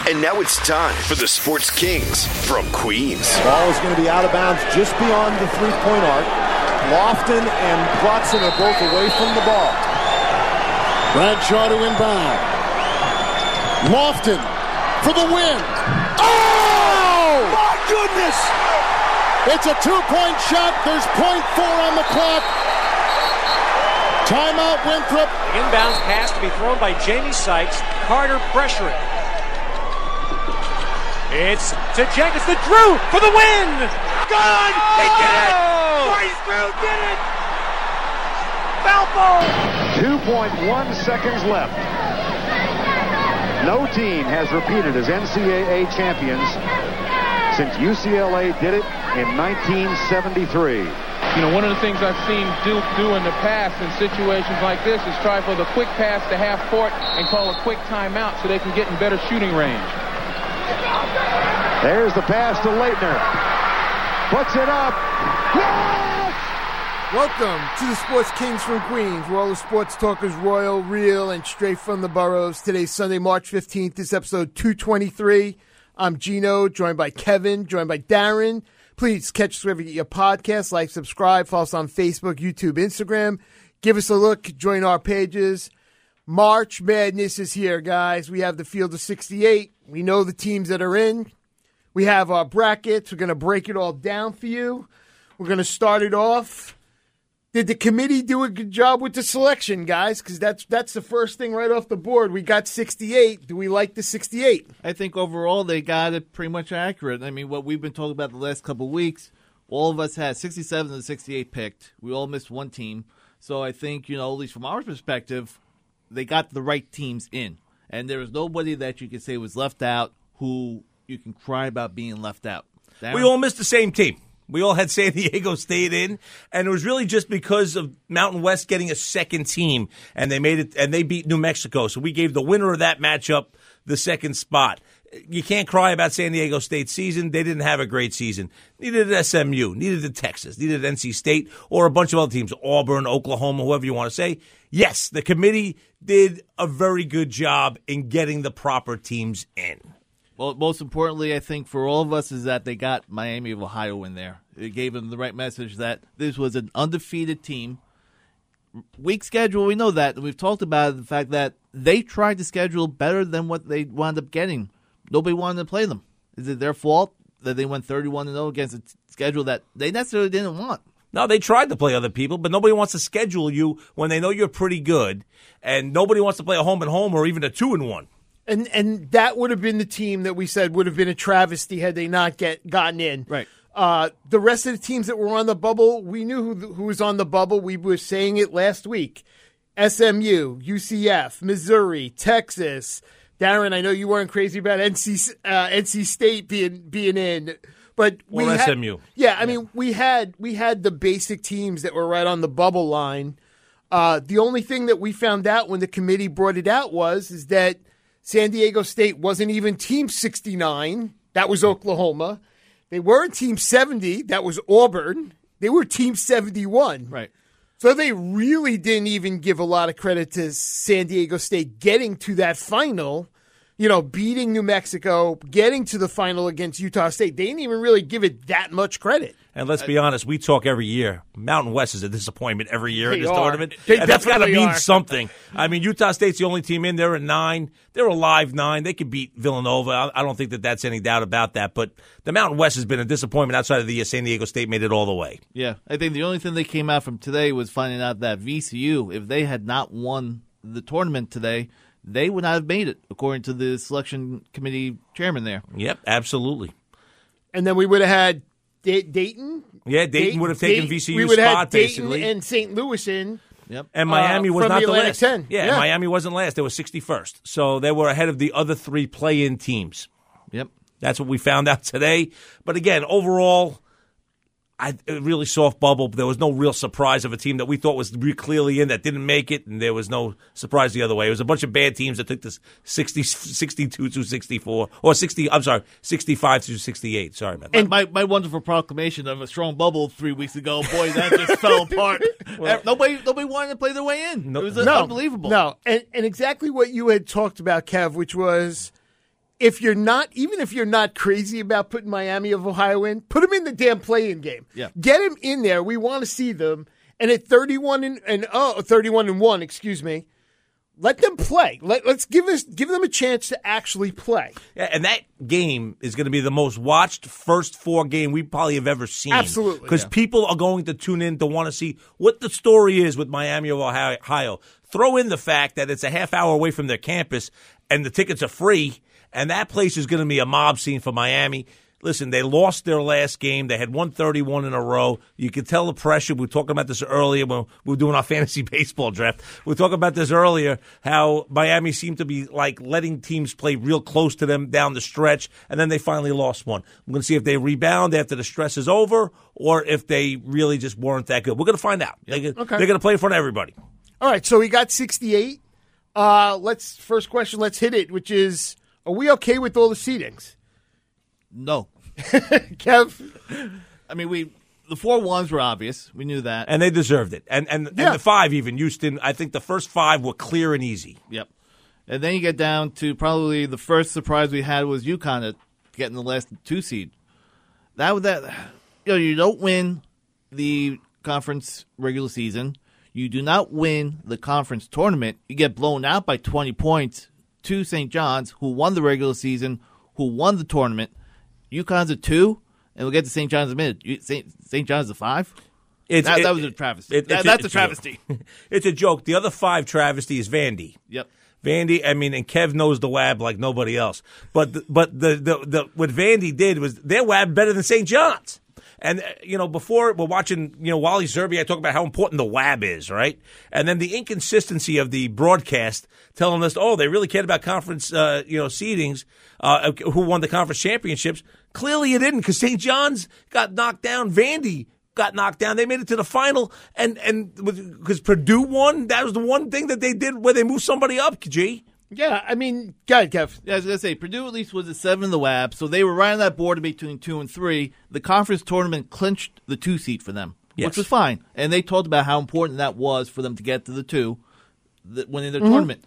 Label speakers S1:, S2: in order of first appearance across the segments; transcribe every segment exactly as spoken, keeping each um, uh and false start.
S1: And now it's time for the Sports Kings from Queens.
S2: Ball is going to be out of bounds just beyond the three-point arc. Lofton and Clutson are both away from the ball.
S3: Bradshaw to inbound. Lofton for the win. Oh!
S2: My goodness!
S3: It's a two-point shot. There's point four on the clock. Timeout, Winthrop.
S4: The inbounds pass to be thrown by Jamie Sykes. Carter pressuring. It's to Jenkins, the Drew for the win! Good! He did it! Bryce Drew did it! Foul ball!
S5: two point one seconds left. No team has repeated as N C double A champions since U C L A did it in nineteen seventy-three.
S6: You know, one of the things I've seen Duke do in the past in situations like this is try for the quick pass to half court and call a quick timeout so they can get in better shooting range.
S5: There's the pass to Leitner. Puts it up. Yes!
S7: Welcome to the Sports Kings from Queens, where all the sports talk is royal, real, and straight from the boroughs. Today's Sunday, March fifteenth. This is episode two twenty-three. I'm Gino, joined by Kevin, joined by Darren. Please catch us wherever you get your podcasts. Like, subscribe, follow us on Facebook, YouTube, Instagram. Give us a look. Join our pages. March Madness is here, guys. We have the field of sixty-eight. We know the teams that are in. We have our brackets. We're going to break it all down for you. We're going to start it off. Did the committee do a good job with the selection, guys? Because that's that's the first thing right off the board. We got sixty-eight. Do we like the sixty-eight?
S8: I think overall they got it pretty much accurate. I mean, what we've been talking about the last couple of weeks, all of us had sixty-seven and sixty-eight picked. We all missed one team. So I think, you know, at least from our perspective, they got the right teams in. And there was nobody that you could say was left out who you can cry about being left out. Darren?
S9: We all missed the same team. We all had San Diego State in, and it was really just because of Mountain West getting a second team, and they made it, and they beat New Mexico. So we gave the winner of that matchup the second spot. You can't cry about San Diego State's season. They didn't have a great season. Neither did S M U, neither did Texas, neither did N C State, or a bunch of other teams, Auburn, Oklahoma, whoever you want to say. Yes, the committee did a very good job in getting the proper teams in.
S8: Well, most importantly, I think for all of us is that they got Miami of Ohio in there. It gave them the right message that this was an undefeated team. Weak schedule, we know that. We've talked about the fact that they tried to schedule better than what they wound up getting. Nobody wanted to play them. Is it their fault that they went thirty-one and oh against a schedule that they necessarily didn't want?
S9: No, they tried to play other people, but nobody wants to schedule you when they know you're pretty good, and nobody wants to play a home and home or even a two and one.
S7: And and that would have been the team that we said would have been a travesty had they not get gotten in.
S8: Right.
S7: Uh, the rest of the teams that were on the bubble, we knew who, who was on the bubble. We were saying it last week. S M U, U C F, Missouri, Texas. Darren, I know you weren't crazy about N C uh, N C State being being in, but we
S9: or
S7: had,
S9: S M U.
S7: Yeah, I mean we had we had the basic teams that were right on the bubble line. Uh, the only thing that we found out when the committee brought it out was is that San Diego State wasn't even Team sixty-nine. That was Oklahoma. They weren't Team seventy. That was Auburn. They were Team seventy-one.
S8: Right.
S7: So they really didn't even give a lot of credit to San Diego State getting to that final, you know, beating New Mexico, getting to the final against Utah State. They didn't even really give it that much credit.
S9: And let's be honest, we talk every year. Mountain West is a disappointment every year
S7: They
S9: in this
S7: are.
S9: tournament.
S7: They
S9: and that's got to
S7: definitely
S9: mean
S7: are.
S9: something. I mean, Utah State's the only team in. They're a nine. They're a live nine. They could beat Villanova. I I don't think that that's any doubt about that. But the Mountain West has been a disappointment outside of the year San Diego State made it all the way.
S8: Yeah, I think the only thing they came out from today was finding out that V C U, if they had not won the tournament today, they would not have made it, according to the selection committee chairman there.
S9: Yep, absolutely.
S7: And then we would have had Da- Dayton.
S9: Yeah, Dayton would have taken
S7: Dayton-
S9: V C
S7: we
S9: U's
S7: would have
S9: spot,
S7: had Dayton
S9: basically.
S7: and Saint Louis in.
S8: Yep.
S9: And Miami
S7: uh,
S9: was
S7: from
S9: not
S7: the
S9: the
S7: Atlantic
S9: last.
S7: ten.
S9: Yeah,
S7: Yeah.
S9: Miami wasn't last. They were sixty-first. So they were ahead of the other three play-in teams.
S8: Yep.
S9: That's what we found out today. But again, overall, I a really soft bubble. There was no real surprise of a team that we thought was really clearly in that didn't make it, and there was no surprise the other way. It was a bunch of bad teams that took this sixty, sixty-two to sixty-four, or sixty. I'm sorry, sixty-five to sixty-eight. Sorry about that.
S8: And my, my wonderful proclamation of a strong bubble three weeks ago, boy, that just fell apart.
S9: Well,
S8: nobody nobody wanted to play their way in.
S9: No,
S8: it was
S7: No,
S8: unbelievable.
S7: No, and, and exactly what you had talked about, Kev, which was if you're not, even if you're not crazy about putting Miami of Ohio in, put them in the damn play-in game.
S8: Yeah.
S7: Get them in there. We want to see them. And at thirty-one and, and oh, thirty-one and one, excuse me, let them play. Let, let's give us give them a chance to actually play.
S9: Yeah, and that game is going to be the most watched first four game we probably have ever seen.
S7: Absolutely.
S9: Because
S7: yeah.
S9: people are going to tune in to want to see what the story is with Miami of Ohio. Throw in the fact that it's a half hour away from their campus and the tickets are free. And that place is going to be a mob scene for Miami. Listen, they lost their last game. They had won thirty-one in a row. You could tell the pressure. We were talking about this earlier when we were doing our fantasy baseball draft. We were talking about this earlier, how Miami seemed to be like letting teams play real close to them down the stretch, and then they finally lost one. I'm going to see if they rebound after the stress is over or if they really just weren't that good. We're going to find out. They,
S7: Okay.
S9: They're going to play in front of everybody.
S7: All right, so we got sixty-eight. Uh, let's first question, let's hit it, which is, are we okay with all the seedings?
S8: No.
S7: Kev?
S8: I mean, we the four ones were obvious. We knew that.
S9: And they deserved it. And and,
S7: Yeah.
S9: and the five even, Houston, I think the first five were clear and easy.
S8: Yep. And then you get down to probably the first surprise we had was UConn at getting the last two seed. That was that. You know, you don't win the conference regular season. You do not win the conference tournament. You get blown out by twenty points to Saint John's, who won the regular season, who won the tournament. UConn's a two, and we'll get to Saint John's in a minute. Saint John's a five?
S9: It's,
S8: that,
S9: it,
S8: that was a travesty.
S9: It,
S8: that,
S9: a,
S8: that's a travesty.
S9: A it's a joke. The other five travesty is Vandy.
S8: Yep.
S9: Vandy, I mean, and Kev knows the W A B like nobody else. But the, but the, the the what Vandy did was their W A B better than Saint John's. And, uh, you know, before we're watching, you know, Wally Zerby, I talk about how important the W A B is, right? And then the inconsistency of the broadcast telling us, oh, they really cared about conference, uh, you know, seedings, uh, who won the conference championships. Clearly it didn't, because Saint John's got knocked down. Vandy got knocked down. They made it to the final, and and because Purdue won, that was the one thing that they did where they moved somebody up, G.
S7: Yeah, I mean, go ahead, Kev.
S8: Yeah, I was going to say, Purdue at least was a seven in the W A B, so they were right on that border between two and three. The conference tournament clinched the two seed for them,
S9: yes.
S8: which was fine. And they talked about how important that was for them to get to the two, that winning their
S7: Mm-hmm.
S8: tournament.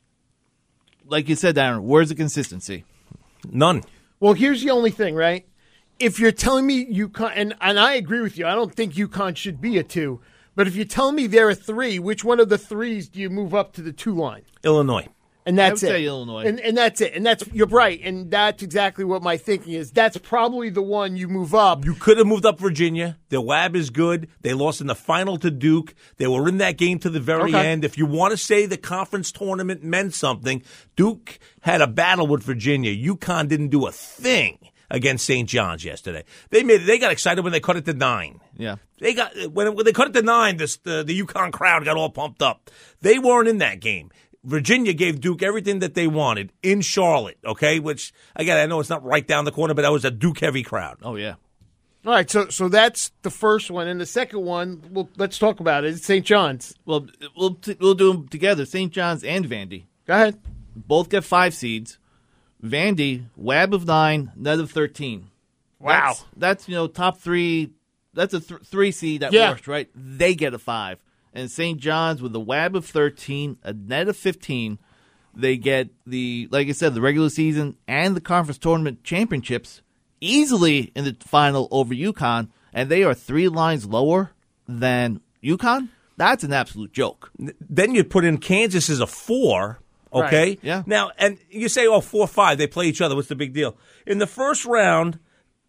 S8: Like you said, Darren, where's the consistency?
S9: None.
S7: Well, here's the only thing, right? If you're telling me UConn, and, and I agree with you, I don't think UConn should be a two, but if you're telling me they're a three, which one of the threes do you move up to the two line?
S9: Illinois.
S7: And that's
S8: I would
S7: it.
S8: say Illinois.
S7: And, and that's it. And that's you're right. And that's exactly what my thinking is. That's probably the one you move up.
S9: You could have moved up Virginia. Their W A B is good. They lost in the final to Duke. They were in that game to the very
S7: Okay.
S9: end. If you want to say the conference tournament meant something, Duke had a battle with Virginia. UConn didn't do a thing against Saint John's yesterday. They made they got excited when they cut it to nine.
S8: Yeah.
S9: They got when, when they cut it to nine. This the, the UConn crowd got all pumped up. They weren't in that game. Virginia gave Duke everything that they wanted in Charlotte, okay? Which, again, I know it's not right down the corner, but that was a Duke-heavy crowd.
S8: Oh, yeah.
S7: All right, so so that's the first one. And the second one, well, let's talk about it. It's Saint John's.
S8: Well, we'll, t- we'll do them together, Saint John's and Vandy.
S7: Go ahead.
S8: Both get five seeds. Vandy, W A B of nine, net of thirteen.
S7: Wow.
S8: That's, that's you know, top three. That's a th- three seed at
S7: Yeah.
S8: worst, right? They get a five. And Saint John's with a W A B of thirteen, a net of fifteen, they get the, like I said, the regular season and the conference tournament championships easily in the final over UConn, and they are three lines lower than UConn. That's an absolute joke.
S9: Then you put in Kansas as a four, okay?
S7: Right,
S8: yeah.
S9: Now, and you say, oh, four, five, they play each other. What's the big deal? In the first round,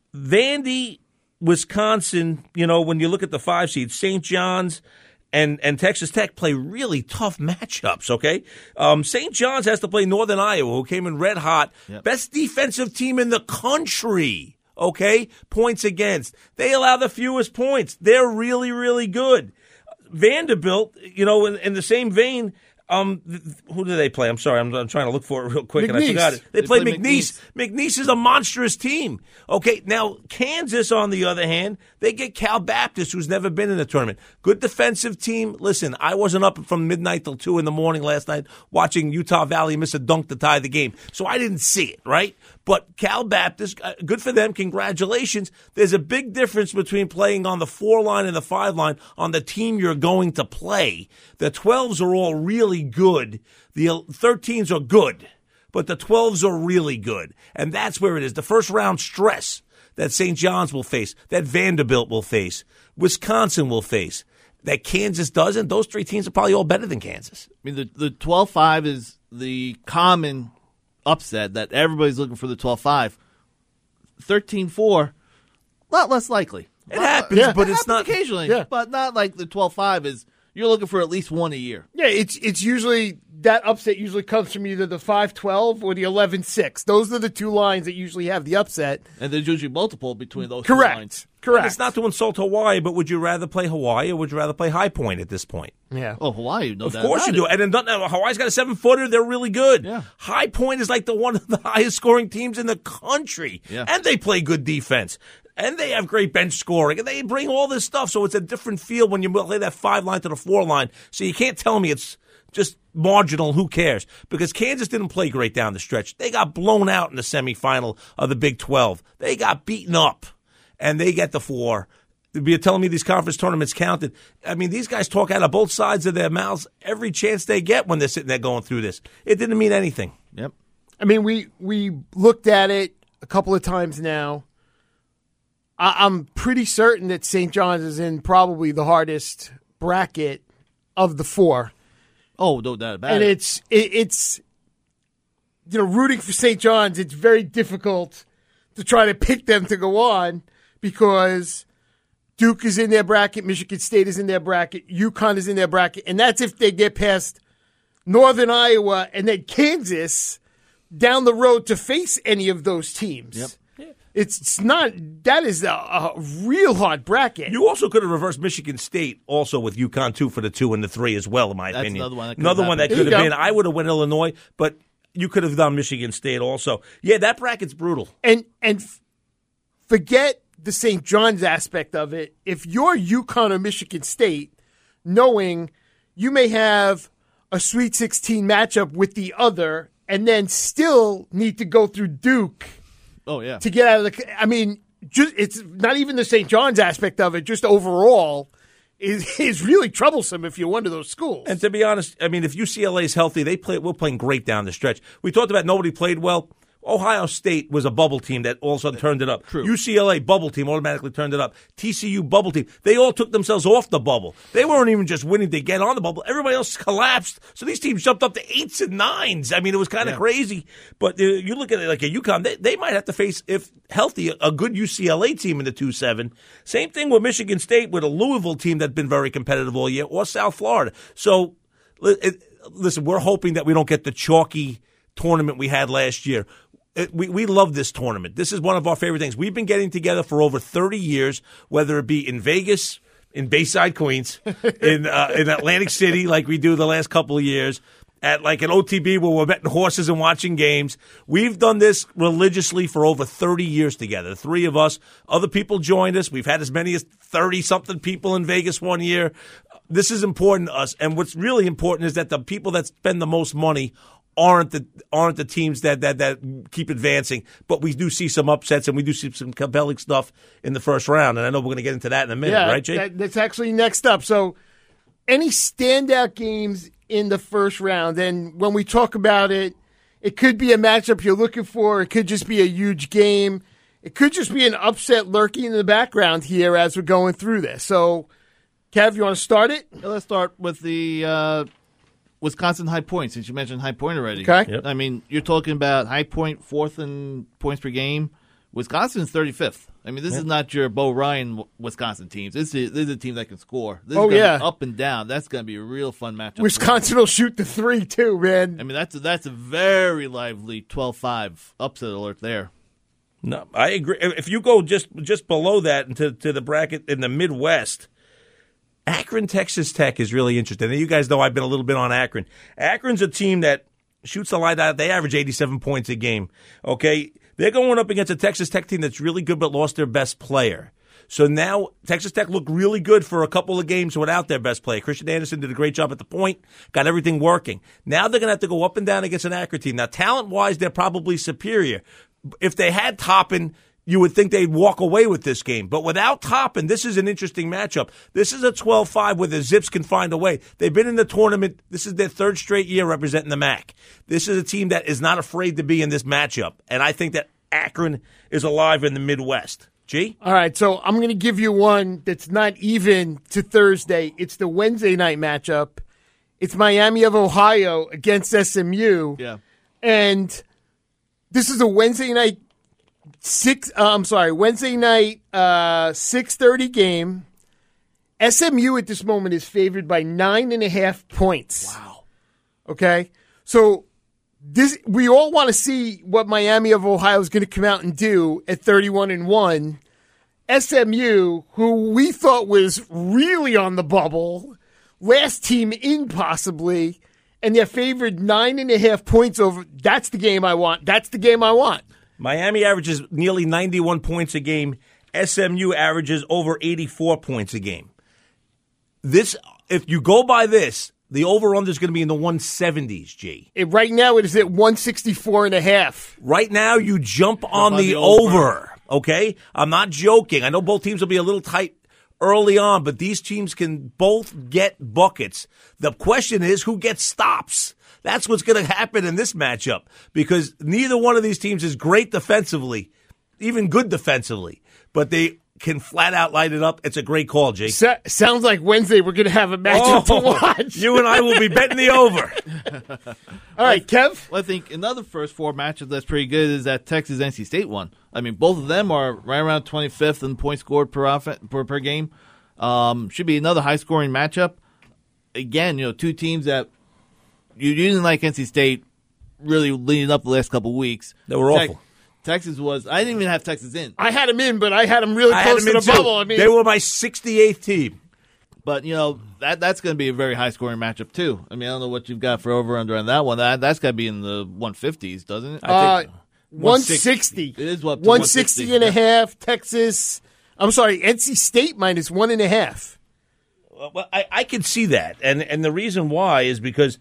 S9: Vandy, Wisconsin, you know, when you look at the five seeds, Saint John's, And and Texas Tech play really tough matchups, okay? Um, Saint John's has to play Northern Iowa, who came in red hot.
S8: Yep.
S9: Best defensive team in the country, okay? Points against. They allow the fewest points. They're really, really good. Vanderbilt, you know, in, in the same vein, um, th- who do they play? I'm sorry, I'm, I'm trying to look for it real quick, and I
S7: McNeese.
S9: forgot it. They,
S8: They
S9: play
S8: play
S9: McNeese. McNeese is a monstrous team. Okay, now Kansas, on the other hand, they get Cal Baptist, who's never been in the tournament. Good defensive team. Listen, I wasn't up from midnight till two in the morning last night watching Utah Valley miss a dunk to tie the game, so I didn't see it, right? But Cal Baptist, uh, good for them. Congratulations. There's a big difference between playing on the four line and the five line on the team you're going to play. The twelves are all really good. The thirteens are good. but the twelves are really good. And that's where it is. The first round stress that Saint John's will face, that Vanderbilt will face, Wisconsin will face, that Kansas doesn't, those three teams are probably all better than Kansas.
S8: I mean, the the twelve five is the common upset that everybody's looking for the twelve five. thirteen four, a lot less likely.
S9: It happens,
S7: yeah.
S9: but
S8: It
S9: it's
S8: happens
S9: not
S8: occasionally,
S7: yeah.
S8: but not like the twelve five is. You're looking for at least one a year.
S7: Yeah, it's it's usually that upset usually comes from either the five twelve or the eleven six. Those are the two lines that usually have the upset.
S8: And there's usually multiple between those
S7: Correct.
S8: two lines.
S7: Correct.
S9: And it's not to insult Hawaii, but would you rather play Hawaii or would you rather play High Point at this point?
S7: Yeah.
S8: Oh, Hawaii, no
S9: Of
S8: doubt
S9: course you
S8: about
S9: do.
S8: it.
S9: And then uh, Hawaii's got a seven-footer. They're really good.
S8: Yeah.
S9: High Point is like the one of the highest-scoring teams in the country.
S8: Yeah.
S9: And they play good defense. And they have great bench scoring. And they bring all this stuff. So it's a different feel when you play that five line to the four line. So you can't tell me it's just marginal. Who cares? Because Kansas didn't play great down the stretch. They got blown out in the semifinal of the Big twelve. They got beaten up. And they get the four. You're telling me these conference tournaments counted. I mean, these guys talk out of both sides of their mouths every chance they get when they're sitting there going through this. It didn't mean anything.
S8: Yep.
S7: I mean, we we looked at it a couple of times now. I, I'm pretty certain that Saint John's is in probably the hardest bracket of the four.
S8: Oh, no doubt about
S7: and
S8: it.
S7: And it's it, it's you know, rooting for Saint John's, it's very difficult to try to pick them to go on because Duke is in their bracket, Michigan State is in their bracket, UConn is in their bracket, and that's if they get past Northern Iowa and then Kansas down the road to face any of those teams.
S8: Yep.
S7: It's, it's not – that is a, a real hard bracket.
S9: You also could have reversed Michigan State also with UConn two for the two and the three as well, in my
S8: That's
S9: opinion.
S8: another one that could
S9: Another
S8: have
S9: one that
S8: happened.
S9: could
S7: There
S9: have
S7: you
S9: been.
S7: go.
S9: I would have went Illinois, but you could have done Michigan State also. Yeah, that bracket's brutal.
S7: And and f- forget the Saint John's aspect of it. If you're UConn or Michigan State, knowing you may have a Sweet sixteen matchup with the other and then still need to go through Duke
S8: Oh, yeah.
S7: to get out of the – I mean, just it's not even the Saint John's aspect of it, just overall is is really troublesome if you're one of those schools.
S9: And to be honest, I mean, if U C L A is healthy, they play. We're playing great down the stretch. We talked about nobody played well. Ohio State was a bubble team that all of a sudden turned it up.
S8: True.
S9: U C L A bubble team automatically turned it up. T C U bubble team. They all took themselves off the bubble. They weren't even just winning to get on the bubble. Everybody else collapsed. So these teams jumped up to eights and nines. I mean, it was kind of
S8: Yeah.
S9: crazy. But uh, you look at it like a UConn, they, they might have to face, if healthy, a good U C L A team in the two seven. Same thing with Michigan State, with a Louisville team that's been very competitive all year, or South Florida. So, li- it, listen, we're hoping that we don't get the chalky tournament we had last year. It, we, we love this tournament. This is one of our favorite things. We've been getting together for over thirty years, whether it be in Vegas, in Bayside, Queens, in uh, in Atlantic City, like we do the last couple of years, at like an O T B where we're betting horses and watching games. We've done this religiously for over thirty years together. The three of us. Other people joined us. We've had as many as thirty-something people in Vegas one year. This is important to us. And what's really important is that the people that spend the most money aren't the aren't the teams that, that that keep advancing, but we do see some upsets and we do see some compelling stuff in the first round, and I know we're going to get into that in a minute,
S7: yeah,
S9: right, Jay?
S7: That, that's actually next up. So, any standout games in the first round, and when we talk about it, it could be a matchup you're looking for. It could just be a huge game. It could just be an upset lurking in the background here as we're going through this. So, Kev, you want to start it?
S8: Yeah, let's start with the uh, Wisconsin High Point, since you mentioned High Point already.
S7: Okay.
S9: Yep.
S8: I mean, you're talking about High Point, fourth in points per game. Wisconsin's thirty-fifth. I mean, this yep. is not your Bo Ryan Wisconsin teams. This is, this is a team that can score. This
S7: oh,
S8: is gonna
S7: yeah.
S8: be up and down. That's going to be a real fun matchup.
S7: Wisconsin will shoot the three, too, man.
S8: I mean, that's a, that's a very lively twelve five upset alert there.
S9: No, I agree. If you go just just below that into to the bracket in the Midwest, Akron, Texas Tech is really interesting. And you guys know I've been a little bit on Akron. Akron's a team that shoots a light out. They average eighty-seven points a game. Okay, they're going up against a Texas Tech team that's really good but lost their best player. So now Texas Tech looked really good for a couple of games without their best player. Christian Anderson did a great job at the point, got everything working. Now they're going to have to go up and down against an Akron team. Now, talent-wise, they're probably superior. If they had Toppin, you would think they'd walk away with this game. But without Toppin, this is an interesting matchup. This is a twelve five where the Zips can find a way. They've been in the tournament. This is their third straight year representing the M A C. This is a team that is not afraid to be in this matchup. And I think that Akron is alive in the Midwest. G?
S7: All right, so I'm going to give you one that's not even to Thursday. It's the Wednesday night matchup. It's Miami of Ohio against S M U.
S8: Yeah.
S7: And this is a Wednesday night six uh, I'm sorry, Wednesday night uh six thirty game. S M U at this moment is favored by nine and a half points.
S9: Wow.
S7: Okay? So this we all want to see what Miami of Ohio is going to come out and do at thirty-one and one. S M U, who we thought was really on the bubble, last team in possibly, and they're favored nine and a half points over. That's the game I want. That's the game I want.
S9: Miami averages nearly ninety-one points a game. S M U averages over eighty-four points a game. This, if you go by this, the over-under is going to be in the one seventies, G.
S7: It, right now it is at one sixty-four and a half.
S9: Right now you jump on,
S8: on
S9: the,
S8: the
S9: over.
S8: over.
S9: Okay? I'm not joking. I know both teams will be a little tight early on, but these teams can both get buckets. The question is who gets stops. That's what's going to happen in this matchup because neither one of these teams is great defensively, even good defensively, but they can flat out light it up. It's a great call, Jake.
S7: So, sounds like Wednesday we're going to have a matchup
S9: Oh,
S7: to watch.
S9: You and I will be betting the over.
S7: All right, Kev?
S8: Well, I think another first four matchup that's pretty good is that Texas N C State one. I mean, both of them are right around twenty-fifth in points scored per off- per, per game. Um, should be another high-scoring matchup. Again, you know, two teams that you didn't like N C State really leading up the last couple of weeks.
S9: They were
S8: Te-
S9: awful.
S8: Texas was. I didn't even have Texas in.
S7: I had them in, but I had them really
S9: I had
S7: close
S9: them
S7: to
S9: in
S7: the
S9: too.
S7: bubble. I mean,
S9: They were my sixty-eighth team.
S8: But, you know, that that's going to be a very high-scoring matchup, too. I mean, I don't know what you've got for over-under on that one. That, that's got to be in the one fifties, doesn't it?
S7: uh, one sixty.
S8: It is what
S7: one sixty and a half. Texas. I'm sorry, N C State minus one and a half.
S9: Well, I, I can see that. And, and the reason why is because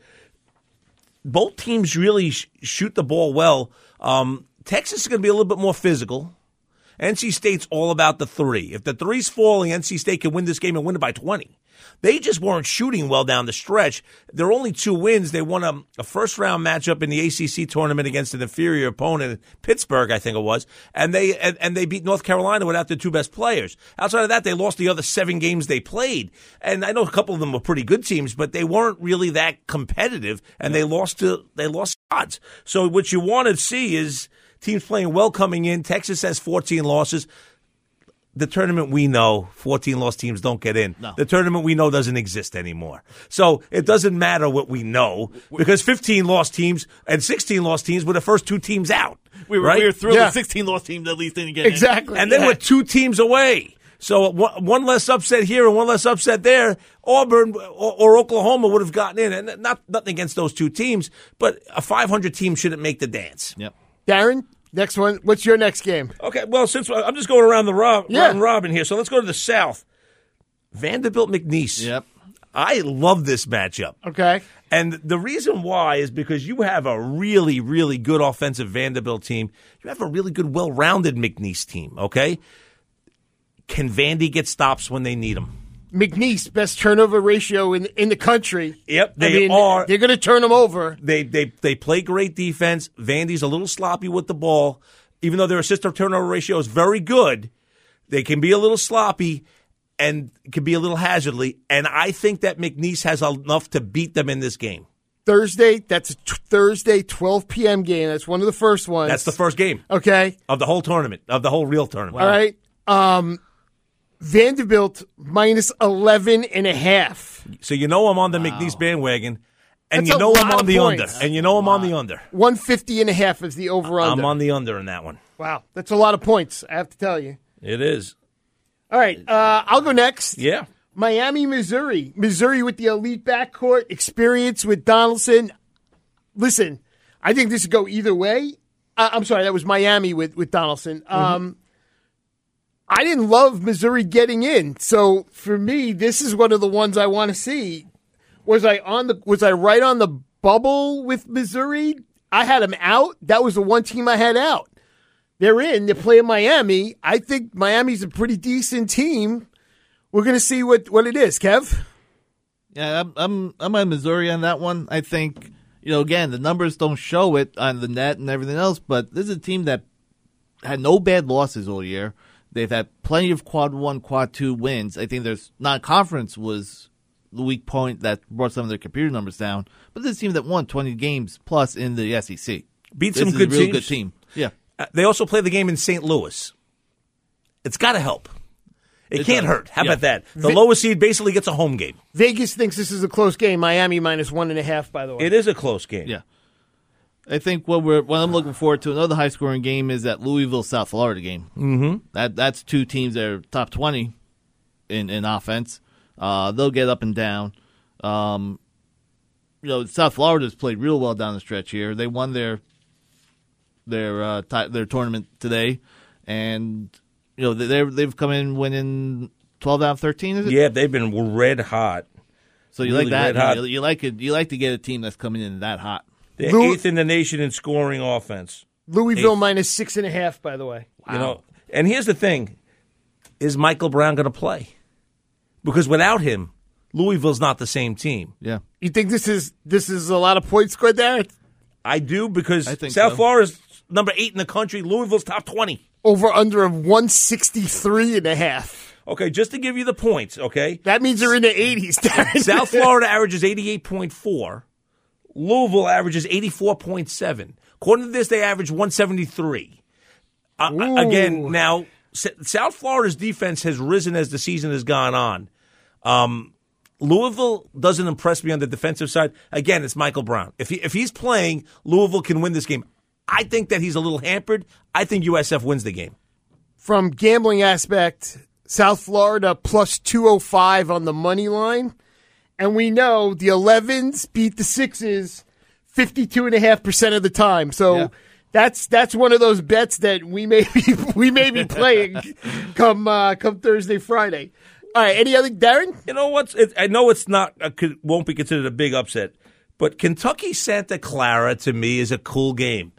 S9: both teams really sh- shoot the ball well. Um, Texas is going to be a little bit more physical. N C State's all about the three. If the three's falling, N C State can win this game and win it by twenty. They just weren't shooting well down the stretch. Their only two wins, they won a, a first-round matchup in the A C C tournament against an inferior opponent, Pittsburgh, I think it was, and they and, and they beat North Carolina without their two best players. Outside of that, they lost the other seven games they played. And I know a couple of them were pretty good teams, but they weren't really that competitive, and they lost to they lost odds. So what you want to see is teams playing well coming in. Texas has fourteen losses. The tournament we know, fourteen-loss teams don't get in.
S8: No.
S9: The tournament we know doesn't exist anymore. So it doesn't matter what we know because fifteen-loss teams and sixteen-loss teams were the first two teams out.
S8: We were,
S9: right?
S8: we were thrilled
S7: Yeah.
S8: that sixteen-loss teams at least didn't get
S7: Exactly.
S8: in.
S9: And then
S7: Yeah.
S9: we're two teams away. So one one less upset here and one less upset there. Auburn or, or Oklahoma would have gotten in. And not nothing against those two teams, but a five hundred team shouldn't make the dance.
S8: Yep.
S7: Darren, next one. What's your next game?
S9: Okay, well, since I'm just going around the rob,
S7: Yeah.
S9: round robin here, so let's go to the South. Vanderbilt McNeese.
S8: Yep.
S9: I love this matchup.
S7: Okay.
S9: And the reason why is because you have a really, really good offensive Vanderbilt team. You have a really good, well-rounded McNeese team, okay? Can Vandy get stops when they need them?
S7: McNeese, best turnover ratio in in the country.
S9: Yep,
S7: I
S9: they
S7: mean,
S9: are.
S7: They're going to turn them over.
S9: They they they play great defense. Vandy's a little sloppy with the ball. Even though their assist to turnover ratio is very good, they can be a little sloppy and can be a little hazardly. And I think that McNeese has enough to beat them in this game.
S7: Thursday, that's a t- Thursday, twelve p.m. game. That's one of the first ones.
S9: That's the first game
S7: Okay.
S9: of the whole tournament, of the whole real tournament.
S7: All right. Um, Vanderbilt minus eleven and a half.
S9: So you know I'm on the McNeese bandwagon, and
S7: That's
S9: you
S7: a
S9: know I'm
S7: lot
S9: on
S7: of
S9: the
S7: points.
S9: under, and you know I'm on the under.
S7: one fifty and a half is the over-under.
S9: I'm on the under in that one.
S7: Wow. That's a lot of points, I have to tell you.
S9: It is.
S7: All right. Uh, I'll go next.
S9: Yeah.
S7: Miami, Missouri. Missouri with the elite backcourt, experience with Donaldson. Listen, I think this would go either way. Uh, I'm sorry, that was Miami with, with Donaldson. Um, I didn't love Missouri getting in. So for me, this is one of the ones I want to see. Was I on the was I right on the bubble with Missouri? I had them out. That was the one team I had out. they're in. They're playing Miami. I think Miami's a pretty decent team. We're going to see what, what it is, Kev.
S8: Yeah, I'm I'm I'm on Missouri on that one. I think, you know, again, the numbers don't show it on the net and everything else, but this is a team that had no bad losses all year. They've had plenty of quad one, quad two wins. I think their non-conference was the weak point that brought some of their computer numbers down. But this is a team that won twenty games plus in the S E C.
S9: Beat
S8: this
S9: some
S8: is
S9: good
S8: a real
S9: teams.
S8: good team. Yeah.
S9: Uh, they also play the game in Saint Louis. It's got to help. It,
S8: It
S9: can't
S8: does.
S9: hurt. How
S8: Yeah.
S9: about that? The
S7: Ve-
S9: lowest seed basically gets a home game.
S7: Vegas thinks this is a close game. Miami minus one and a half, by the way.
S9: It is a close game.
S8: Yeah. I think what we're what I'm looking forward to another high scoring game is that Louisville South Florida game.
S9: Mm-hmm.
S8: That that's two teams that are top twenty in in offense. Uh, they'll get up and down. Um, you know, South Florida's played real well down the stretch here. They won their their uh, t- their tournament today, and you know they they've come in winning twelve out of thirteen. Is it?
S9: Yeah, they've been red hot.
S8: So you
S9: really
S8: like that?
S9: red hot.
S8: You, you like it? You like to get a team that's coming in that hot.
S9: They're
S7: Lou-
S9: eighth in the nation in scoring offense.
S7: Louisville
S9: Eighth.
S7: minus six and a half, by the way.
S9: You know, and here's the thing: is Michael Brown going to play? Because without him, Louisville's not the same team.
S8: Yeah.
S7: You think this is this is a lot of points scored there?
S9: I do because
S8: I think
S9: South
S8: so.
S9: Florida's number eight in the country. Louisville's top twenty.
S7: Over under of one sixty-three and a half.
S9: Okay, just to give you the points, okay?
S7: That means they're in the eighties. Darren.
S9: South Florida averages eighty-eight point four. Louisville averages eighty-four point seven. According to this, they average one seventy-three. Uh,
S7: Ooh.
S9: again, now, S- South Florida's defense has risen as the season has gone on. Um, Louisville doesn't impress me on the defensive side. Again, it's Michael Brown. If he, if he's playing, Louisville can win this game. I think that he's a little hampered. I think U S F wins the game.
S7: From gambling aspect, South Florida plus two oh five on the money line. And we know the elevens beat the sixes fifty-two point five percent of the time. So
S8: Yeah.
S7: that's that's one of those bets that we may be we may be playing come uh, come Thursday, Friday. All right, any other, Darren?
S9: You know what's? It, I know it's not a, won't be considered a big upset, but Kentucky Santa Clara to me is a cool game.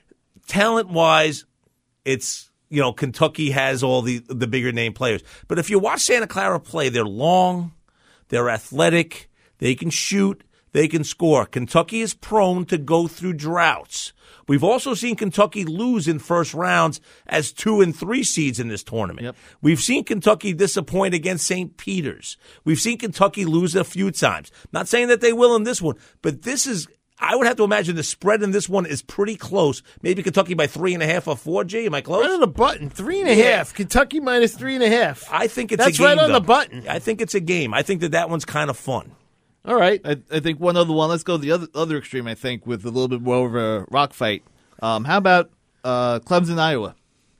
S9: Talent wise, it's you know Kentucky has all the the bigger name players, but if you watch Santa Clara play, they're long, they're athletic, they can shoot, they can score. Kentucky is prone to go through droughts. We've also seen Kentucky lose in first rounds as two and three seeds in this tournament.
S8: Yep.
S9: We've seen Kentucky disappoint against Saint Peter's. We've seen Kentucky lose a few times. Not saying that they will in this one, but this is, I would have to imagine the spread in this one is pretty close. Maybe Kentucky by three and a half or four, G. Am I close?
S7: Right on the button, three and a
S9: Yeah.
S7: half. Kentucky minus three and a half.
S9: I think it's
S7: That's
S9: a game.
S7: right on
S9: though.
S7: the button.
S9: I think it's a game. I think that that one's kind of fun.
S7: All right.
S8: I, I think one other one. Let's go the other other extreme. I think with a little bit more of a rock fight. Um, how about uh, Clemson, Iowa?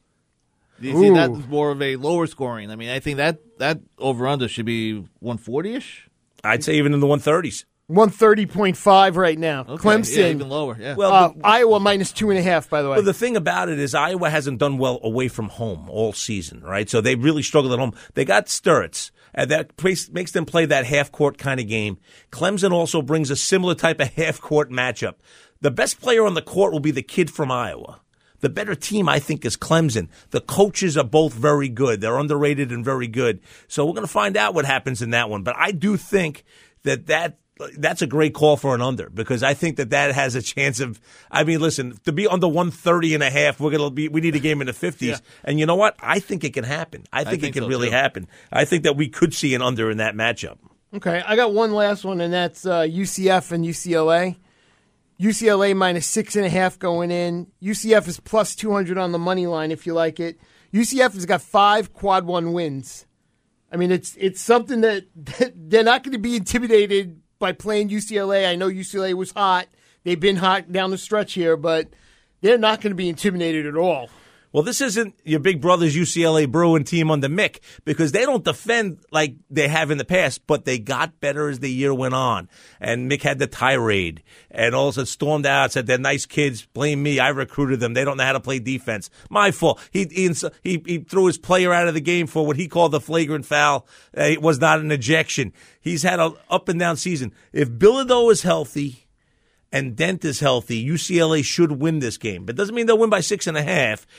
S8: Do you see
S7: Ooh.
S8: that as more of a lower scoring? I mean, I think that that over under should be one forty ish.
S9: I'd say even in the one thirties.
S7: one thirty point five right now. Clemson.
S8: yeah, even lower. Yeah.
S9: Well,
S7: Uh,
S9: the-
S7: Iowa minus two and a half, by the way.
S9: Well, the thing about it is Iowa hasn't done well away from home all season, right? So they really struggled at home. They got Sturts, and that place- makes them play that half-court kind of game. Clemson also brings a similar type of half-court matchup. The best player on the court will be the kid from Iowa. The better team, I think, is Clemson. The coaches are both very good. They're underrated and very good. So we're going to find out what happens in that one. But I do think that that that's a great call for an under because I think that that has a chance of, I mean, listen, to be under one thirty and a half, we're going to be, we need a game in the fifties.
S8: Yeah.
S9: And you know what? I think it can happen. I think,
S8: think
S9: it can
S8: so,
S9: really
S8: too.
S9: happen. I think that we could see an under in that matchup.
S7: Okay, I got one last one, and that's uh, U C F and U C L A. U C L A minus six and a half going in. U C F is plus two hundred on the money line if you like it. U C F has got five quad one wins. I mean, it's it's something that, that they're not going to be intimidated by playing U C L A. I know U C L A was hot. They've been hot down the stretch here, but they're not going to be intimidated at all.
S9: Well, this isn't your big brother's U C L A Bruin team under Mick because they don't defend like they have in the past, but they got better as the year went on. And Mick had the tirade and also stormed out, said they're nice kids, blame me, I recruited them, they don't know how to play defense. My fault. He he, he, he threw his player out of the game for what he called the flagrant foul. Uh, it was not an ejection. He's had an up and down season. If Bilodeau is healthy and Dent is healthy, U C L A should win this game. But it doesn't mean they'll win by six and a half.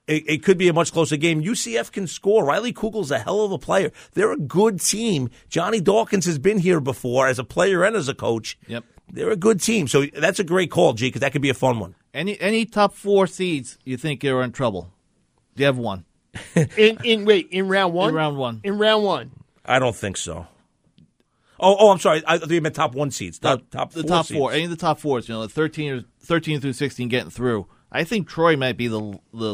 S9: it, it could be a much closer game. U C F can score. Riley Kugel's a hell of a player. They're a good team. Johnny Dawkins has been here before as a player and as a coach.
S8: Yep.
S9: They're a good team. So that's a great call, G, because that could be a fun one.
S8: Any any top four seeds you think are in trouble? Do you have one?
S7: in in wait in round one.
S8: In round one.
S7: In round one.
S9: I don't think so. Oh, oh, I'm sorry. I thought you meant top one seeds. Top, top
S8: the
S9: four
S8: top
S9: seeds.
S8: four. Any of the top fours. You know, the thirteen or thirteen through sixteen getting through. I think Troy might be the the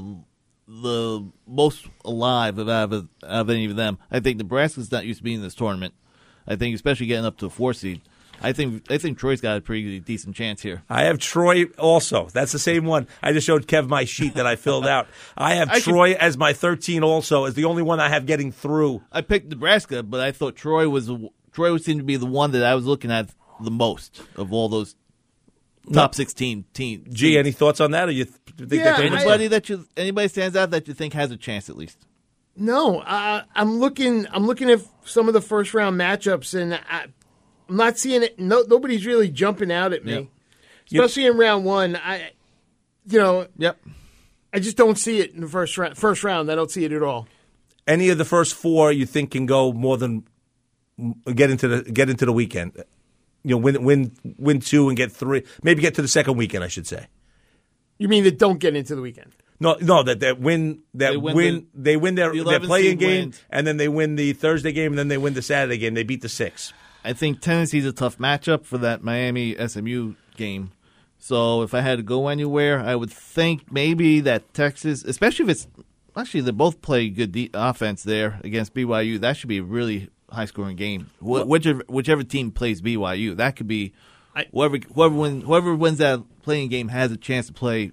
S8: the most alive of out of, out of any of them. I think Nebraska's not used to being in this tournament. I think especially getting up to a four seed. I think I think Troy's got a pretty decent chance here.
S9: I have Troy also. That's the same one. I just showed Kev my sheet that I filled out. I have I Troy can, as my thirteen also, as the only one I have getting through.
S8: I picked Nebraska, but I thought Troy was Troy would seem to be the one that I was looking at the most of all those top no. sixteen teams.
S9: Gee, any thoughts on that? Or you th- think
S7: yeah,
S9: that
S8: anybody I, that you anybody stands out that you think has a chance at least?
S7: No, uh, I'm looking. I'm looking at some of the first round matchups, and I, I'm not seeing it. No, nobody's really jumping out at me, yep. especially yep. in round one. I, you know,
S8: yep.
S7: I just don't see it in the first round. First round, I don't see it at all.
S9: Any of the first four you think can go more than get into the get into the weekend? You know, win win win two and get three. Maybe get to the second weekend, I should say.
S7: You mean that don't get into the weekend?
S9: No, no, that that win that
S8: they win,
S9: win
S8: the,
S9: they win their
S8: the
S9: their playing game,
S8: wins.
S9: And then they win the Thursday game, and then they win the Saturday game. They beat the six.
S8: I think Tennessee's a tough matchup for that Miami S M U game. So if I had to go anywhere, I would think maybe that Texas, especially if it's actually they both play good de- offense there against B Y U. That should be a really high scoring game. Wh- whichever whichever team plays B Y U, that could be I, whoever whoever wins whoever wins that playing game has a chance to play.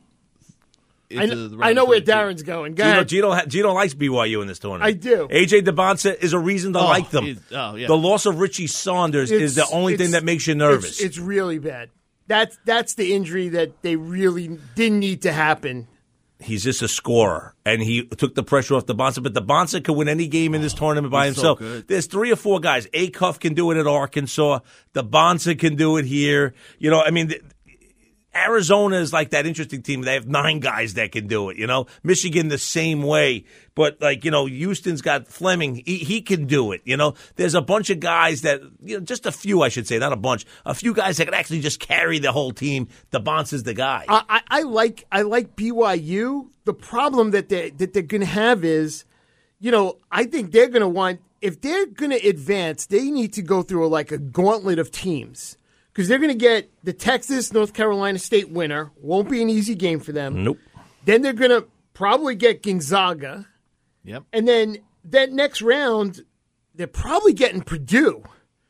S7: I know, I know where Darren's going. Go
S9: Gino,
S7: ahead.
S9: Gino, Gino likes B Y U in this tournament.
S7: I do.
S9: A J DeBonsa is a reason to
S8: oh,
S9: like them.
S8: Oh, yeah.
S9: The loss of Richie Saunders
S7: it's,
S9: is the only thing that makes you nervous.
S7: It's, it's really bad. That's that's the injury that they really didn't need to happen.
S9: He's just a scorer, and he took the pressure off DeBonsa. But DeBonsa could win any game in this tournament by
S8: He's
S9: himself.
S8: So good.
S9: There's three or four guys. Acuff can do it at Arkansas. DeBonsa can do it here. You know, I mean. Th- Arizona is like that interesting team. They have nine guys that can do it, you know. Michigan the same way. But, like, you know, Houston's got Fleming. He, he can do it, you know. There's a bunch of guys that, you know, just a few, I should say, not a bunch. A few guys that can actually just carry the whole team. DeBonsa's the guy.
S7: I, I, I like I like B Y U. The problem that they that they're going to have is, you know, I think they're going to want, if they're going to advance, they need to go through a, like a gauntlet of teams. Because they're going to get the Texas, North Carolina State winner. Won't be an easy game for them.
S9: Nope.
S7: Then they're going to probably get Gonzaga.
S8: Yep.
S7: And then that next round, they're probably getting Purdue.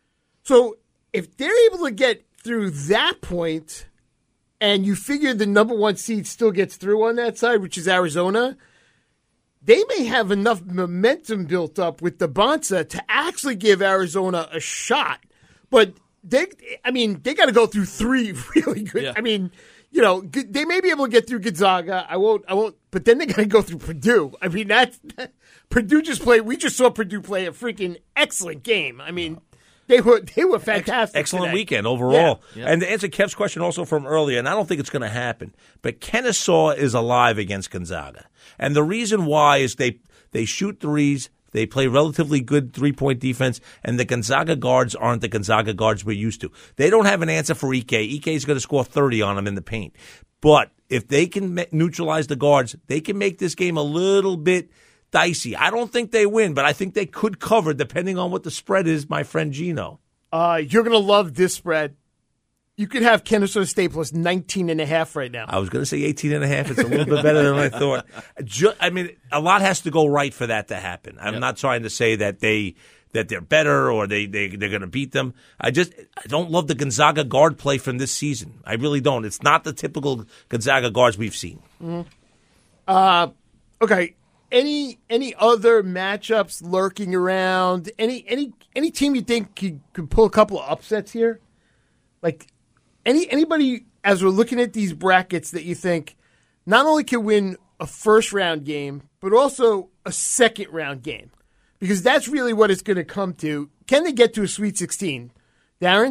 S7: So if they're able to get through that point, and you figure the number one seed still gets through on that side, which is Arizona, they may have enough momentum built up with DeBonsa to actually give Arizona a shot. But They, I mean, they got to go through three really good.
S8: Yeah.
S7: I mean, you know, they may be able to get through Gonzaga. I won't, I won't. But then they got to go through Purdue. I mean, that's that, Purdue just played. We just saw Purdue play a freaking excellent game. I mean, they were they were fantastic.
S9: Excellent
S7: today.
S9: weekend overall.
S8: Yeah. Yeah.
S9: And to answer Kev's question also from earlier, and I don't think it's going to happen, but Kennesaw is alive against Gonzaga, and the reason why is they they shoot threes. They play relatively good three-point defense, and the Gonzaga guards aren't the Gonzaga guards we're used to. They don't have an answer for Ike. Ike is going to score thirty on them in the paint. But if they can neutralize the guards, they can make this game a little bit dicey. I don't think they win, but I think they could cover depending on what the spread is, my friend Gino.
S7: Uh, you're going to love this spread. You could have Kennesaw State plus nineteen and a half right now.
S9: I was going to say eighteen and a half. It's a little bit better than I thought. Just, I mean, a lot has to go right for that to happen. I'm yep. not trying to say that they that they're better or they, they, they're going to beat them. I just I don't love the Gonzaga guard play from this season. I really don't. It's not the typical Gonzaga guards we've seen.
S7: Mm-hmm. Uh, okay. Any any other matchups lurking around? Any any any team you think could, could pull a couple of upsets here? Like, Any anybody, as we're looking at these brackets, that you think not only can win a first-round game, but also a second-round game? Because that's really what it's going to come to. Can they get to a Sweet sixteen? Darren?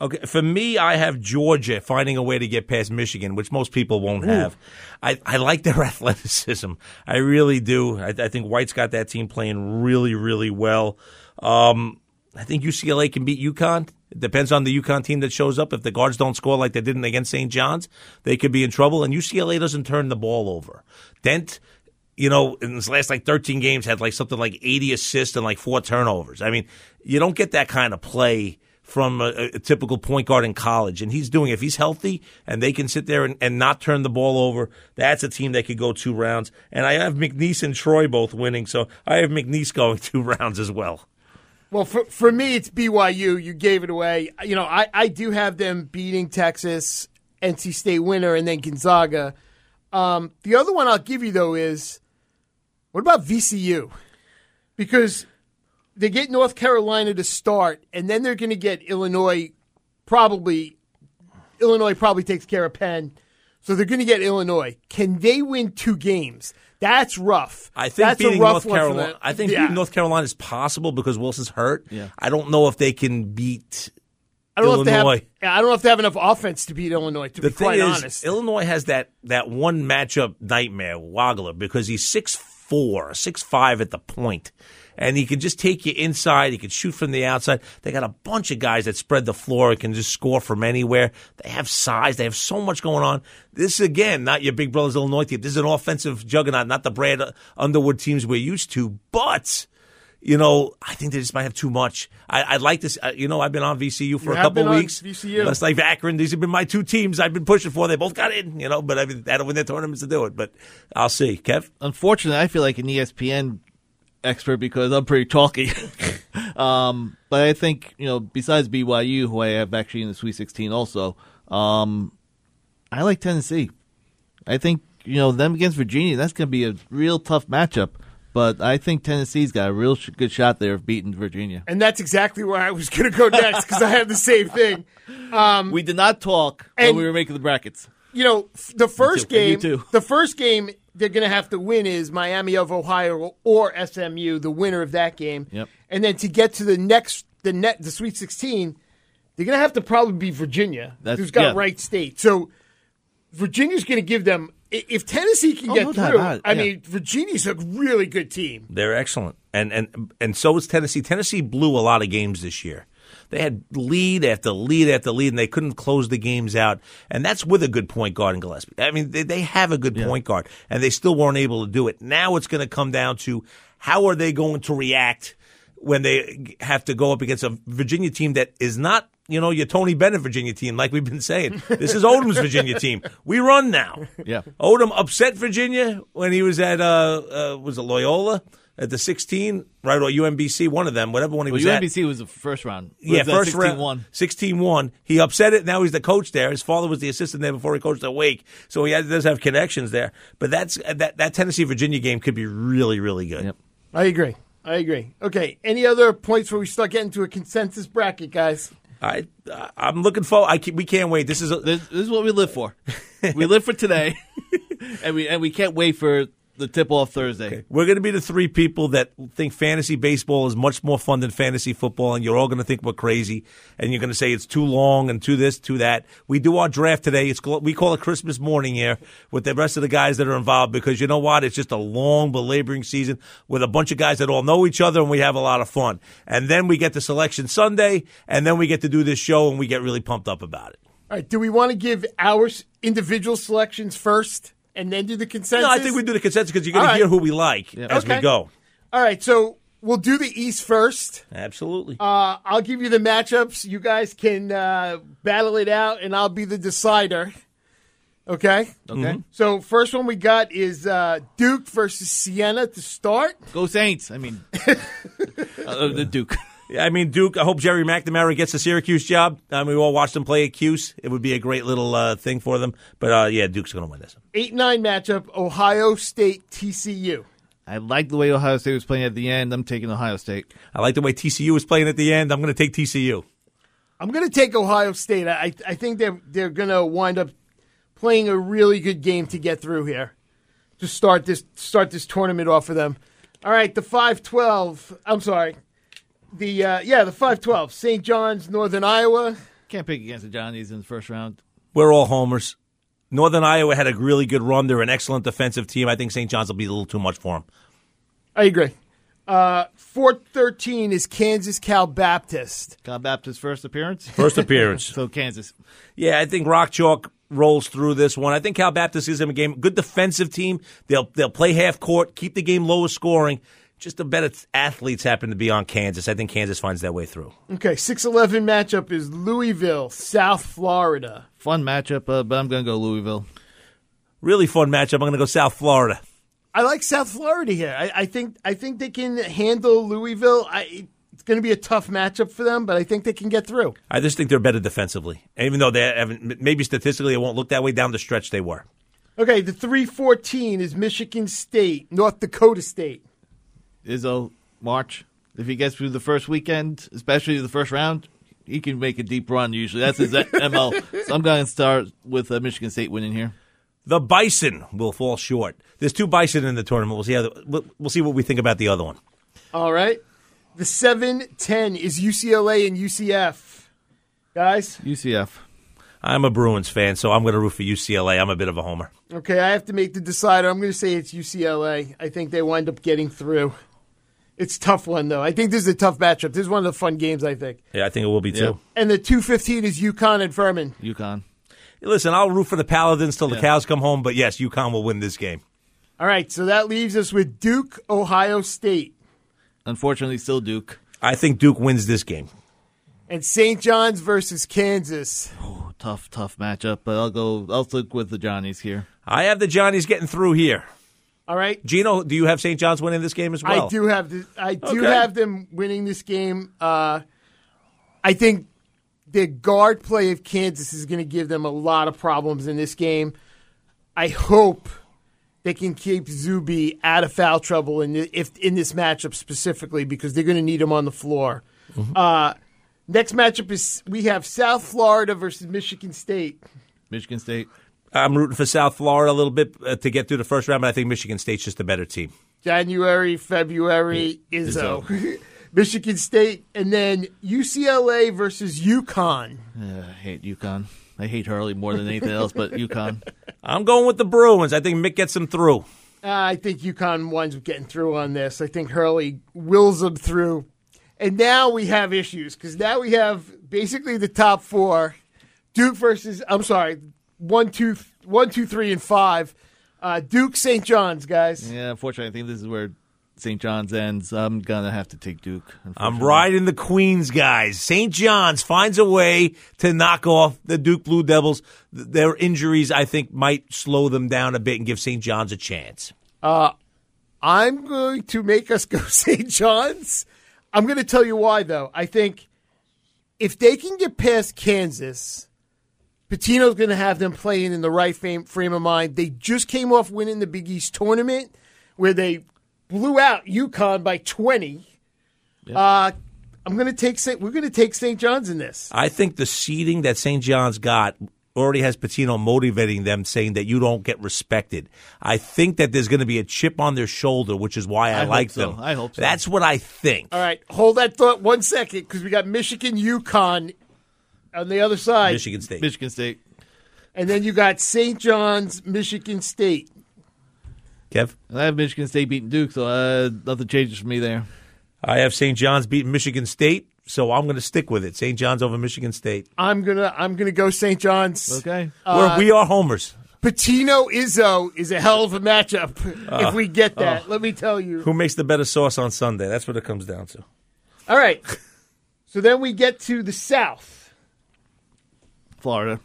S9: Okay, for me, I have Georgia finding a way to get past Michigan, which most people won't have. I, I like their athleticism. I really do. I, I think White's got that team playing really, really well. Um, I think U C L A can beat UConn. It depends on the UConn team that shows up. If the guards don't score like they did against Saint John's, they could be in trouble. And U C L A doesn't turn the ball over. Dent, you know, in his last like thirteen games had like something like eighty assists and like four turnovers. I mean, you don't get that kind of play from a, a typical point guard in college, and he's doing it. If he's healthy and they can sit there and, and not turn the ball over, that's a team that could go two rounds. And I have McNeese and Troy both winning, so I have McNeese going two rounds as well.
S7: Well, for for me, it's B Y U. You gave it away. You know, I, I do have them beating Texas, N C State winner, and then Gonzaga. Um, the other one I'll give you, though, is what about V C U? Because they get North Carolina to start, and then they're going to get Illinois. Probably, Illinois probably takes care of Penn, so they're going to get Illinois. Can they win two games? That's rough.
S9: I think
S7: That's
S9: beating
S7: a rough
S9: North Carolina. I think
S7: yeah.
S9: beating North Carolina is possible because Wilson's hurt.
S8: Yeah.
S9: I don't know if they can beat
S7: I don't
S9: Illinois.
S7: know if they have, I don't know if they have enough offense to beat Illinois, to
S9: the
S7: be quite
S9: thing is,
S7: honest.
S9: Illinois has that, that one matchup nightmare, Wagler, because he's six four, six five at the point. And he can just take you inside. He can shoot from the outside. They got a bunch of guys that spread the floor and can just score from anywhere. They have size. They have so much going on. This, again, not your Big Brothers Illinois team. This is an offensive juggernaut, not the Brad Underwood teams we're used to. But, you know, I think they just might have too much. I, I'd like this. You know, I've been on V C U for
S7: You
S9: a
S7: have
S9: couple
S7: been on
S9: weeks.
S7: V C U.
S9: Just like Akron. These have been my two teams I've been pushing for. They both got in, you know, but I mean, that'll win their tournaments to do it. But I'll see. Kev?
S8: Unfortunately, I feel like an E S P N expert because I'm pretty talky. um, but I think, you know, besides B Y U, who I have actually in the Sweet sixteen also, um, I like Tennessee. I think, you know, them against Virginia, that's going to be a real tough matchup. But I think Tennessee's got a real sh- good shot there of beating Virginia.
S7: And that's exactly where I was going to go next because I have the same thing. Um,
S8: we did not talk when
S7: and-
S8: we were making the brackets.
S7: You know, f- the first
S8: too. And you
S7: game,
S8: too.
S7: the first game they're going to have to win is Miami of Ohio or S M U, the winner of that game.
S8: Yep.
S7: And then to get to the next, the net, the Sweet sixteen, they're going to have to probably be Virginia,
S8: That's-
S7: who's got
S8: yeah.
S7: Wright State. So Virginia's going to give them. i- If Tennessee can
S8: Oh,
S7: get
S8: no doubt
S7: through,
S8: about it,
S7: I
S8: yeah.
S7: mean, Virginia's a really good team.
S9: They're excellent. And, and, and so is Tennessee. Tennessee blew a lot of games this year. They had lead after lead after lead, and they couldn't close the games out. And that's with a good point guard in Gillespie. I mean, they, they have a good
S8: Yeah.
S9: point guard, and they still weren't able to do it. Now it's going to come down to how are they going to react when they have to go up against a Virginia team that is not, you know, your Tony Bennett Virginia team, like we've been saying. This is Odom's Virginia team. We run now.
S8: Yeah.
S9: Odom upset Virginia when he was at, uh, uh, was it Loyola? At the sixteen, right, or U M B C, one of them, whatever one he
S8: Well,
S9: was
S8: U M
S9: at.
S8: B C was the first round. It
S9: Yeah,
S8: was, uh,
S9: first
S8: sixteen
S9: round.
S8: one.
S9: sixteen one. He upset it. Now he's the coach there. His father was the assistant there before he coached at Wake. So he has, does have connections there. But that's that, that Tennessee-Virginia game could be really, really good.
S8: Yep.
S7: I agree. I agree. Okay, any other points where we start getting to a consensus bracket, guys?
S9: I, I'm looking forward. I can, we can't wait. This is a,
S8: This, this is what we live for. We live for today, and we and we can't wait for the tip-off Thursday.
S9: Okay. We're going to be the three people that think fantasy baseball is much more fun than fantasy football, and you're all going to think we're crazy, and you're going to say it's too long and too this, too that. We do our draft today. It's we call it Christmas morning here with the rest of the guys that are involved because you know what? It's just a long, belaboring season with a bunch of guys that all know each other, and we have a lot of fun. And then we get to Selection Sunday, and then we get to do this show, and we get really pumped up about it.
S7: All right, do we want to give our s- individual selections first and then do the consensus?
S9: No, I think we do the consensus because you're going
S7: All
S9: to
S7: right.
S9: hear who we like as
S7: Okay.
S9: we go.
S7: All right, so we'll do the East first.
S9: Absolutely.
S7: Uh, I'll give you the matchups. You guys can uh, battle it out, and I'll be the decider. Okay?
S8: Okay.
S7: So first one we got is uh, Duke versus Siena to start.
S8: Go Saints. I mean, uh, the Duke.
S9: I mean, Duke, I hope Jerry McNamara gets a Syracuse job. I mean, we all watched them play at Cuse. It would be a great little uh, thing for them. But, uh, yeah, Duke's going to win this.
S7: eight nine matchup, Ohio State T C U.
S8: I like the way Ohio State was playing at the end. I'm taking Ohio State.
S9: I like the way T C U was playing at the end. I'm going to take T C U.
S7: I'm going to take Ohio State. I I think they're they're going to wind up playing a really good game to get through here to start this start this tournament off for them. All right, the five twelve. I'm sorry. The uh, yeah, the five twelve. Saint John's, Northern Iowa.
S8: Can't pick against the Johnnies in the first round.
S9: We're all homers. Northern Iowa had a really good run. They're an excellent defensive team. I think Saint John's will be a little too much for them.
S7: I agree. Uh, four thirteen is Kansas Cal Baptist.
S8: Cal Baptist's first appearance?
S9: First appearance.
S8: So Kansas.
S9: Yeah, I think Rock Chalk rolls through this one. I think Cal Baptist gives them a game. Good defensive team. They'll they'll play half court, keep the game lower scoring. Just the better athletes happen to be on Kansas. I think Kansas finds their way through.
S7: Okay, six eleven matchup is Louisville, South Florida.
S8: Fun matchup, uh, but I'm going to go Louisville.
S9: Really fun matchup. I'm going to go South Florida.
S7: I like South Florida here. I, I think I think they can handle Louisville. I, it's going to be a tough matchup for them, but I think they can get through.
S9: I just think they're better defensively. And even though they haven't, maybe statistically it won't look that way, down the stretch they were.
S7: Okay, the three fourteen is Michigan State, North Dakota State.
S8: Izzo, March. If he gets through the first weekend, especially the first round, he can make a deep run usually. That's his M O. So I'm going to start with uh, Michigan State winning here.
S9: The Bison will fall short. There's two Bison in the tournament. We'll see how the, we'll, we'll see what we think about the other one.
S7: All right. The seven ten is U C L A and U C F. Guys?
S8: U C F.
S9: I'm a Bruins fan, so I'm going to root for U C L A. I'm a bit of a homer.
S7: Okay, I have to make the decider. I'm going to say it's U C L A. I think they wind up getting through. It's a tough one, though. I think this is a tough matchup. This is one of the fun games, I think.
S9: Yeah, I think it will be, too.
S8: Yeah.
S7: And the two fifteen is UConn and Furman.
S8: UConn.
S9: Listen, I'll root for the Paladins till
S8: yeah.
S9: the cows come home, but yes, UConn will win this game.
S7: All right, so that leaves us with Duke, Ohio State.
S8: Unfortunately, still Duke.
S9: I think Duke wins this game.
S7: And Saint John's versus Kansas.
S8: Oh, tough, tough matchup, but I'll go. I'll stick with the Johnnies here.
S9: I have the Johnnies getting through here.
S7: All right,
S9: Gino, do you have Saint John's winning this game as well?
S7: I do have the, I do
S9: Okay.
S7: have them winning this game. Uh, I think the guard play of Kansas is going to give them a lot of problems in this game. I hope they can keep Zuby out of foul trouble in the, if in this matchup specifically because they're going to need him on the floor. Mm-hmm. Uh, next matchup is we have South Florida versus Michigan State.
S8: Michigan State.
S9: I'm rooting for South Florida a little bit uh, to get through the first round, but I think Michigan State's just a better team.
S7: January, February, Izzo. Izzo. Michigan State, and then U C L A versus UConn.
S8: Uh, I hate UConn. I hate Hurley more than anything else, but UConn.
S9: I'm going with the Bruins. I think Mick gets them through.
S7: Uh, I think UConn winds up getting through on this. I think Hurley wills them through. And now we have issues, because now we have basically the top four. Duke versus, I'm sorry, one, two, one, two, three, and five. Uh, Duke, Saint John's, guys.
S8: Yeah, unfortunately, I think this is where Saint John's ends. I'm going to have to take Duke.
S9: I'm riding the Queens, guys. Saint John's finds a way to knock off the Duke Blue Devils. Their injuries, I think, might slow them down a bit and give Saint John's a chance.
S7: Uh, I'm going to make us go Saint John's. I'm going to tell you why, though. I think if they can get past Kansas, Pitino's going to have them playing in the right frame, frame of mind. They just came off winning the Big East tournament where they blew out UConn by twenty. Yep. Uh, I'm going to take Saint We're going to take Saint John's in this.
S9: I think the seeding that Saint John's got already has Pitino motivating them, saying that you don't get respected. I think that there's going to be a chip on their shoulder, which is why I,
S8: I
S9: like
S8: so.
S9: them.
S8: I hope so.
S9: That's what I think.
S7: All right, hold that thought one second, because we got Michigan, UConn on the other side.
S9: Michigan State.
S8: Michigan State.
S7: And then you got Saint John's, Michigan State.
S9: Kev?
S8: I have Michigan State beating Duke, so uh, nothing changes for me there.
S9: I have Saint John's beating Michigan State, so I'm going to stick with it. Saint John's over Michigan State.
S7: I'm gonna I'm gonna go Saint John's.
S8: Okay,
S7: uh,
S9: We're, we are homers.
S7: Pitino Izzo is a hell of a matchup
S9: Uh,
S7: if we get that.
S9: uh,
S7: Let me tell you.
S9: Who makes the better sauce on Sunday? That's what it comes down to.
S7: All right. So then we get to the South.
S8: Florida.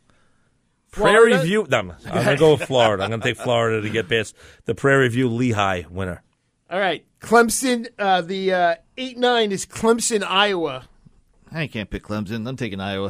S9: Prairie
S7: Florida?
S9: View. No, I'm going to go with Florida. I'm going to take Florida to get past the Prairie View Lehigh winner.
S7: All right. Clemson, uh, the uh, eight nine is Clemson, Iowa.
S8: I can't pick Clemson. I'm taking Iowa.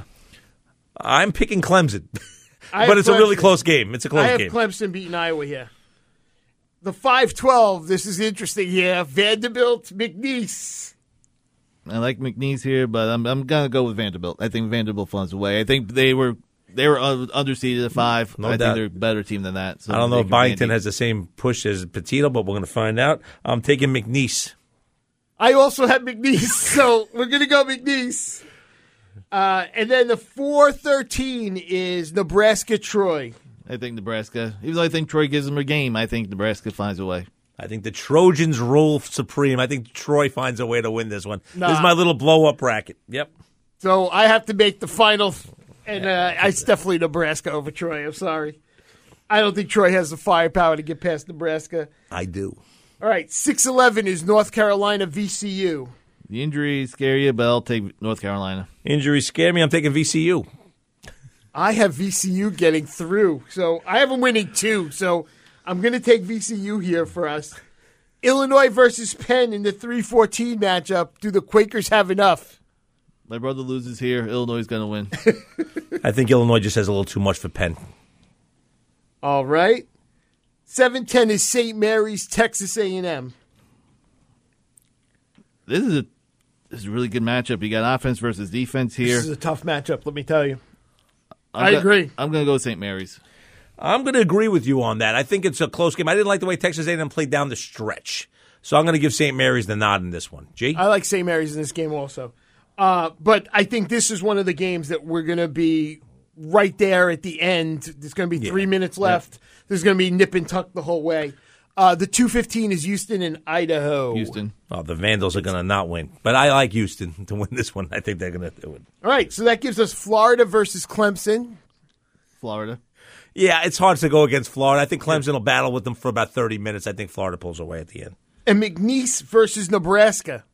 S9: I'm picking Clemson.
S7: I
S9: but
S7: have
S9: it's a really
S7: Clemson.
S9: close game. It's a close
S7: I have
S9: game.
S7: Clemson beating Iowa here. The five twelve, this is interesting here. Vanderbilt, McNeese.
S8: I like McNeese here, but I'm I'm gonna go with Vanderbilt. I think Vanderbilt funds away. I think they were they were underseeded at five.
S9: No
S8: I
S9: doubt.
S8: think they're a better team than that. So
S9: I don't know if
S8: taking
S9: Byington
S8: Vandy.
S9: has the same push as Petito, but we're going to find out. I'm taking McNeese.
S7: I also have McNeese, so we're going to go McNeese. Uh, and then the four thirteen is Nebraska-Troy.
S8: I think Nebraska. Even though I think Troy gives them a game, I think Nebraska finds a way.
S9: I think the Trojans rule supreme. I think Troy finds a way to win this one.
S7: Nah.
S9: This is my little blow-up bracket. Yep.
S7: So I have to make the final, and uh, it's definitely Nebraska over Troy. I'm sorry. I don't think Troy has the firepower to get past Nebraska.
S9: I do.
S7: All right, six eleven is North Carolina V C U.
S8: The injuries scare you, but I'll take North Carolina.
S9: Injuries scare me. I'm taking V C U.
S7: I have V C U getting through, so I have them winning two. So I'm going to take V C U here for us. Illinois versus Penn in the three fourteen matchup. Do the Quakers have enough?
S8: My brother loses here. Illinois is going to win.
S9: I think Illinois just has a little too much for Penn.
S7: All right. seven ten is Saint Mary's, Texas A and M.
S8: This is a this is a really good matchup. You got offense versus defense here.
S7: This is a tough matchup, let me tell you.
S8: I'm
S7: I
S8: go-
S7: agree.
S8: I'm going to go with Saint Mary's.
S9: I'm going to agree with you on that. I think it's a close game. I didn't like the way Texas A and M played down the stretch. So I'm going to give Saint Mary's the nod in this one. G?
S7: I like Saint Mary's in this game also. Uh, but I think this is one of the games that we're going to be right there at the end. There's going to be three
S9: Yeah.
S7: minutes left. Yeah. There's going to be nip and tuck the whole way. Uh, the two fifteen is Houston and Idaho.
S8: Houston.
S9: Oh, the Vandals are going to not win. But I like Houston to win this one. I think they're going to do it.
S7: All right, so that gives us Florida versus Clemson.
S8: Florida.
S9: Yeah, it's hard to go against Florida. I think Clemson will battle with them for about thirty minutes. I think Florida pulls away at the end.
S7: And McNeese versus Nebraska.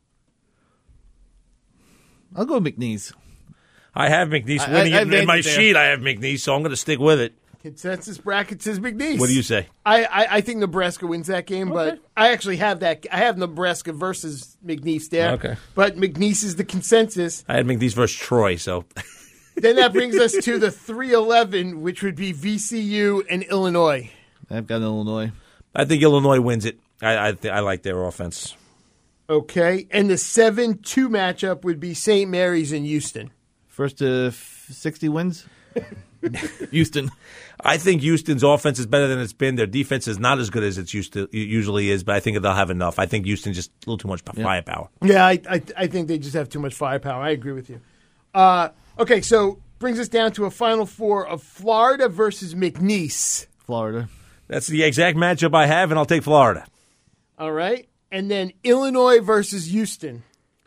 S8: I'll go McNeese.
S9: I have McNeese
S8: I-
S9: winning
S8: I- I
S9: it. In my
S8: advantage there.
S9: sheet, I have McNeese, so I'm going to stick with it.
S7: Consensus bracket says McNeese.
S9: What do you say?
S7: I, I, I think Nebraska wins that game, but I actually have that. I have Nebraska versus McNeese there.
S9: Okay.
S7: But McNeese is the consensus.
S9: I had McNeese versus Troy, so.
S7: Then that brings us to the three eleven, which would be V C U and Illinois.
S8: I've got Illinois.
S9: I think Illinois wins it. I I, th- I like their offense.
S7: Okay. And the seven two matchup would be Saint Mary's and Houston.
S8: First to f- sixty wins? Houston.
S9: I think Houston's offense is better than it's been. Their defense is not as good as it used to, it usually is, but I think they'll have enough. I think Houston just a little too much firepower.
S7: Yeah, I, I I think they just have too much firepower. I agree with you. Uh, okay, so brings us down to a Final Four of Florida versus McNeese.
S8: Florida.
S9: That's the exact matchup I have, and I'll take Florida.
S7: All right. And then Illinois versus Houston.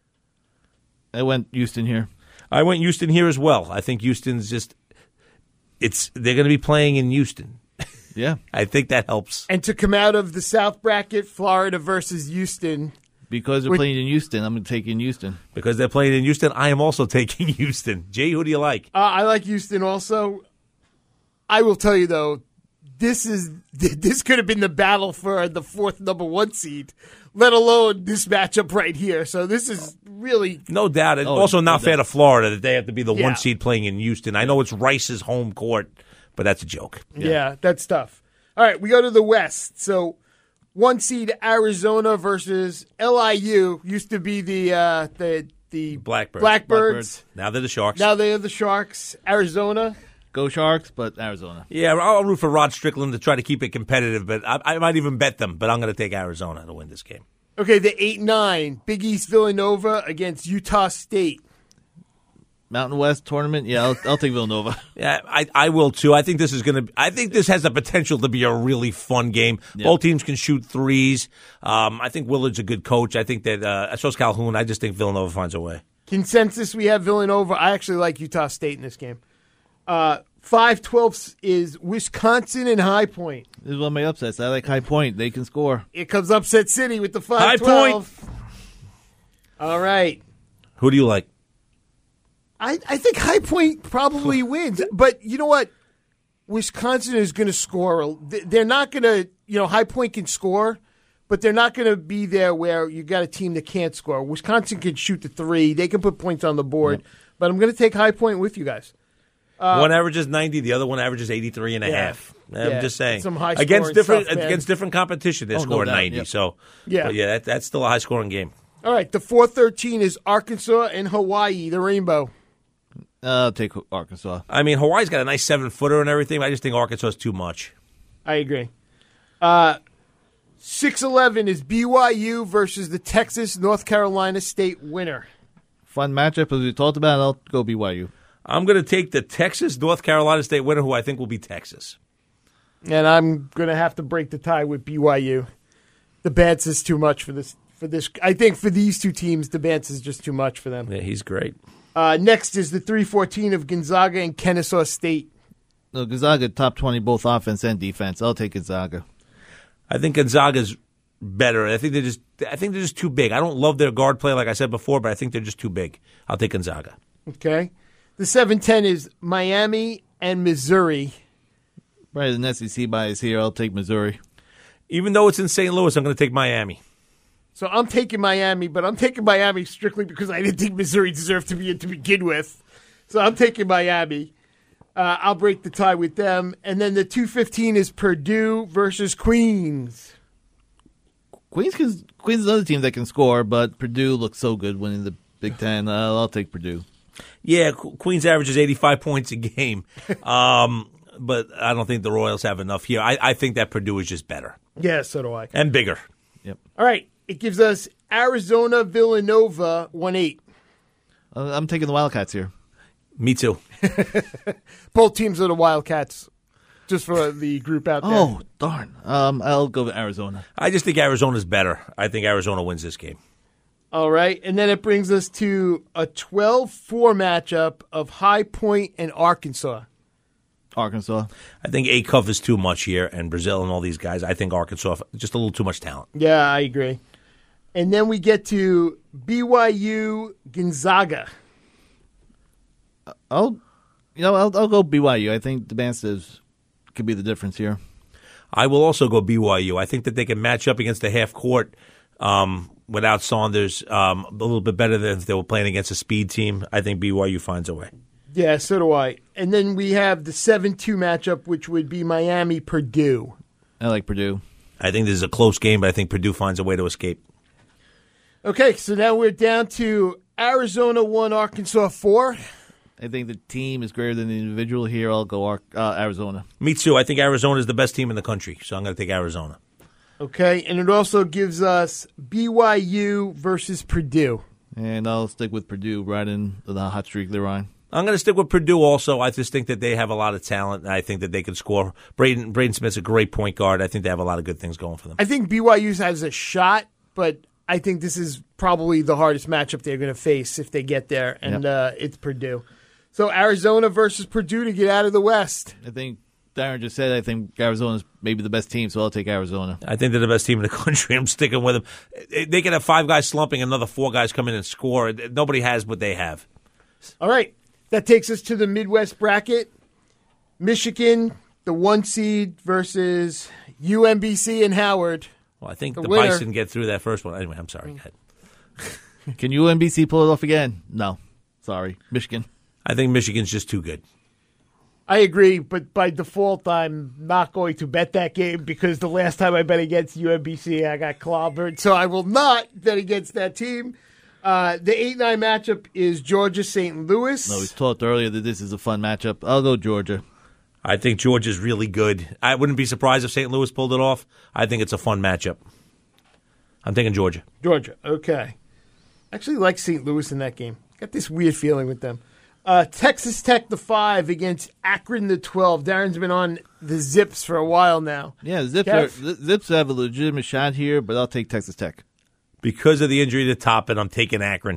S8: I went Houston here.
S9: I went Houston here as well. I think Houston's just it's they're going to be playing in Houston.
S8: Yeah.
S9: I think that helps.
S7: And to come out of the South bracket, Florida versus Houston.
S8: Because they're
S7: Which-
S8: playing in Houston, I'm going to take in Houston.
S9: Because they're playing in Houston, I am also taking Houston. Jay, who do you like?
S7: Uh, I like Houston also. I will tell you, though, this is this could have been the battle for the fourth number one seed, let alone this matchup right here. So this is really
S9: No doubt. It's
S8: Oh,
S9: also
S8: no
S9: not fair
S8: doubt.
S9: to Florida that they have to be the
S7: Yeah.
S9: one seed playing in Houston. I know it's Rice's home court, but that's a joke.
S7: yeah. that's tough. All right, we go to the West. So one seed Arizona versus L I U used to be the uh, the the
S9: Blackbirds.
S7: Blackbirds.
S9: Now they're the Sharks.
S7: Now they are the Sharks. Arizona.
S8: Go Sharks, but Arizona.
S9: yeah, I'll root for Rod Strickland to try to keep it competitive, but I, I might even bet them. But I'm going to take Arizona to win this game.
S7: Okay, the eight nine Big East Villanova against Utah State.
S8: Mountain West tournament? Yeah, I'll, I'll take Villanova.
S9: Yeah, I, I will too. I think this is going to. I think this has the potential to be a really fun game.
S8: Yep.
S9: Both teams can shoot threes. Um, I think Willard's a good coach. I think that uh, so's Calhoun. I just think Villanova finds a way.
S7: Consensus, we have Villanova. I actually like Utah State in this game. Uh, five twelve is Wisconsin and High Point.
S8: This is one of my upsets. I like High Point. They can score.
S7: Here comes Upset City with the
S9: High
S7: five twelve.
S9: Point.
S7: All right.
S9: Who do you like?
S7: I, I think High Point probably wins. But you know what? Wisconsin is going to score. They're not going to, you know, High Point can score, but they're not going to be there where you got a team that can't score. Wisconsin can shoot the three. They can put points on the board. Yep. But I'm going to take High Point with you guys.
S9: Uh, one averages ninety, the other one averages eighty-three and a
S7: yeah,
S9: half. I'm
S7: yeah,
S9: just saying.
S7: Some high
S9: against different
S7: stuff,
S9: against different competition, they
S8: Oh,
S9: score
S8: no doubt,
S9: ninety.
S8: yep.
S9: So
S7: yeah,
S9: but yeah, that, that's still a high scoring game.
S7: All right, the four thirteen is Arkansas and Hawaii, the Rainbow.
S8: Uh, I'll take Arkansas.
S9: I mean, Hawaii's got a nice seven footer and everything. But I just think Arkansas is too much.
S7: I agree. Uh, six eleven is B Y U versus the Texas North Carolina State winner.
S8: fun matchup as we talked about. I'll go B Y U.
S9: I'm going to take the Texas North Carolina State winner, who I think will be Texas.
S7: And I'm going to have to break the tie with B Y U. The Bance is too much for this. For this, I think for these two teams, the Bance is just too much for them.
S9: Yeah, he's great.
S7: Uh, next is the three fourteen of Gonzaga and Kennesaw State.
S8: No, Gonzaga top twenty both offense and defense. I'll take Gonzaga.
S9: I think Gonzaga's better. I think they're just. I think they're just too big. I don't love their guard play, like I said before, but I think they're just too big. I'll take Gonzaga.
S7: Okay. The seven ten is Miami and Missouri.
S8: Right, an S E C bias here. I'll take Missouri.
S9: Even though it's in Saint Louis, I'm going to take Miami.
S7: So I'm taking Miami, but I'm taking Miami strictly because I didn't think Missouri deserved to be in to begin with. So I'm taking Miami. Uh, I'll break the tie with them. And then the two fifteen is Purdue versus Queens.
S8: Queens can, Queens is another team that can score, but Purdue looks so good winning the Big Ten. Uh, I'll take Purdue.
S9: Yeah, Queens averages eighty-five points a game. Um, but I don't think the Royals have enough here. I, I think that Purdue is just better.
S7: Yeah, so do I.
S9: And bigger.
S8: Yep.
S7: All right. It gives us Arizona, Villanova, one eight.
S8: Uh, I'm taking the Wildcats here.
S9: Me too.
S7: Both teams are the Wildcats, just for the group out there.
S8: Oh, darn. Um, I'll go with Arizona.
S9: I just think Arizona's better. I think Arizona wins this game.
S7: All right. And then it brings us to a twelve four matchup of High Point and Arkansas.
S8: Arkansas.
S9: I think Acuff is too much here, and Brazil and all these guys. I think Arkansas, just a little too much talent.
S7: Yeah, I agree. And then we get to B Y U Gonzaga.
S8: I'll, you know, I'll, I'll go B Y U. I think the Bansters could be the difference here.
S9: I will also go B Y U. I think that they can match up against the half court um, without Saunders um, a little bit better than if they were playing against a speed team. I think B Y U finds a way.
S7: Yeah, so do I. And then we have the seven two matchup, which would be Miami-Purdue.
S8: I like Purdue.
S9: I think this is a close game, but I think Purdue finds a way to escape.
S7: Okay, so now we're down to Arizona one, Arkansas four.
S8: I think the team is greater than the individual here. I'll go uh, Arizona.
S9: Me too. I think Arizona is the best team in the country, so I'm going to take Arizona.
S7: Okay, and it also gives us B Y U versus Purdue.
S8: And I'll stick with Purdue right in the hot streak they're on.
S9: I'm going to stick with Purdue also. I just think that they have a lot of talent, and I think that they can score. Braden, Braden Smith's a great point guard. I think they have a lot of good things going for them.
S7: I think B Y U has a shot, but I think this is probably the hardest matchup they're going to face if they get there, and yep. uh, it's Purdue. So Arizona versus Purdue to get out of the West.
S8: I think Darren just said I think Arizona's maybe the best team, so I'll take Arizona.
S9: I think they're the best team in the country. I'm sticking with them. They can have five guys slumping, another four guys come in and score. Nobody has what they have.
S7: All right. That takes us to the Midwest bracket. Michigan, the one seed, versus U M B C and Howard.
S9: Well, I think
S7: the,
S9: the
S7: winner.
S9: Bison get through that first one. Anyway, I'm sorry. Go ahead.
S8: Can U M B C pull it off again? No. Sorry. Michigan.
S9: I think Michigan's just too good.
S7: I agree, but by default, I'm not going to bet that game because the last time I bet against U M B C, I got clobbered. So I will not bet against that team. Uh, the eight nine matchup is Georgia-Saint Louis.
S8: No, we talked earlier that this is a fun matchup. I'll go Georgia.
S9: I think Georgia's really good. I wouldn't be surprised if Saint Louis pulled it off. I think it's a fun matchup. I'm taking Georgia.
S7: Georgia, okay. Actually like Saint Louis in that game. Got this weird feeling with them. Uh, Texas Tech, the five, against Akron, the twelve. Darren's been on the Zips for a while now.
S8: Yeah, Zips, are, Zips have a legitimate shot here, but I'll take Texas Tech.
S9: Because of the injury to Toppin, I'm taking Akron.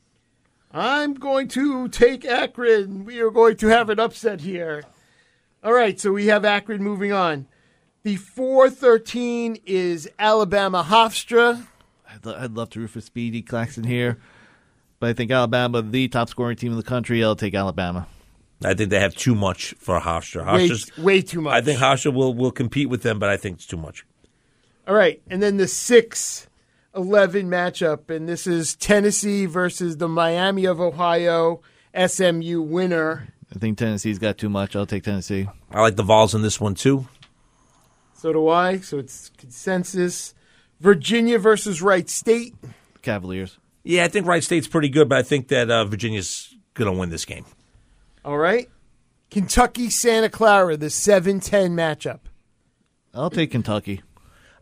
S7: I'm going to take Akron. We are going to have an upset here. All right, so we have Akron moving on. The four thirteen is Alabama Hofstra.
S8: I'd, lo- I'd love to root for Speedy Claxton here, but I think Alabama, the top scoring team in the country, I'll take Alabama.
S9: I think they have too much for Hofstra.
S7: Way, way too much.
S9: I think Hofstra will, will compete with them, but I think it's too much.
S7: All right, and then the six eleven matchup, and this is Tennessee versus the Miami of Ohio S M U winner.
S8: I think Tennessee's got too much. I'll take Tennessee.
S9: I like the Vols in this one, too.
S7: So do I. So it's consensus. Virginia versus Wright State.
S8: Cavaliers.
S9: Yeah, I think Wright State's pretty good, but I think that uh, Virginia's going to win this game.
S7: All right. Kentucky, Santa Clara, the seven ten matchup.
S8: I'll take Kentucky.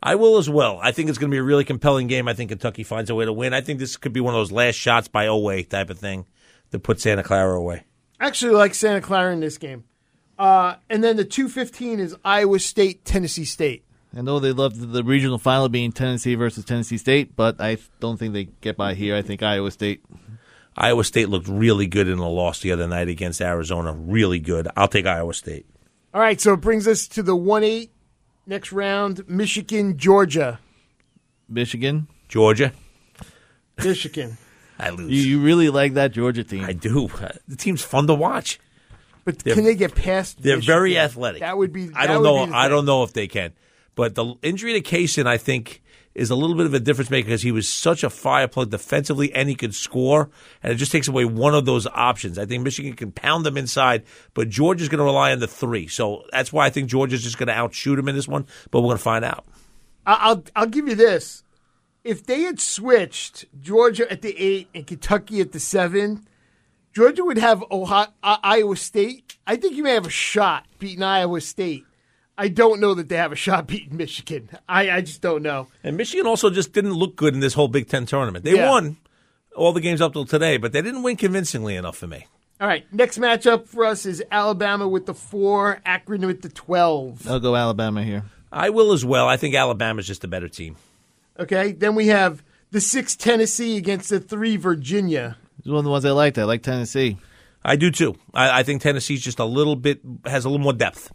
S9: I will as well. I think it's going to be a really compelling game. I think Kentucky finds a way to win. I think this could be one of those last shots by Oweh type of thing to put Santa Clara away.
S7: I actually like Santa Clara in this game. Uh, and then the two fifteen is Iowa State, Tennessee State.
S8: I know they love the, the regional final being Tennessee versus Tennessee State, but I don't think they get by here. I think Iowa State.
S9: Iowa State looked really good in the loss the other night against Arizona. Really good. I'll take Iowa State.
S7: All right, so it brings us to the one eight next round, Michigan, Georgia.
S8: Michigan.
S9: Georgia.
S7: Michigan.
S9: I lose.
S8: You, you really like that Georgia team.
S9: I do. The team's fun to watch.
S7: But
S9: They're-
S7: can they get past
S9: They're
S7: Michigan?
S9: very athletic.
S7: That would be.
S9: I
S7: that
S9: don't
S7: would
S9: know.
S7: be the
S9: I
S7: thing.
S9: don't know if they can. But the injury to Kaysen, I think, is a little bit of a difference maker because he was such a fire plug defensively and he could score, and it just takes away one of those options. I think Michigan can pound them inside, but Georgia's going to rely on the three. So that's why I think Georgia's just going to outshoot them in this one, but we're going to find out.
S7: I- I'll I'll give you this. If they had switched Georgia at the eight and Kentucky at the seven, Georgia would have Ohio, uh, Iowa State. I think you may have a shot beating Iowa State. I don't know that they have a shot beating Michigan. I, I just don't know.
S9: And Michigan also just didn't look good in this whole Big Ten tournament. They
S7: Yeah.
S9: won all the games up till today, but they didn't win convincingly enough for me.
S7: All right, next matchup for us is Alabama with the four, Akron with the twelve.
S8: I'll go Alabama here.
S9: I will as well. I think Alabama's just a better team.
S7: Okay, then we have the six, Tennessee against the three, Virginia.
S8: This is one of the ones I liked. I like Tennessee.
S9: I do too. I, I think Tennessee's just a little bit, has a little more depth.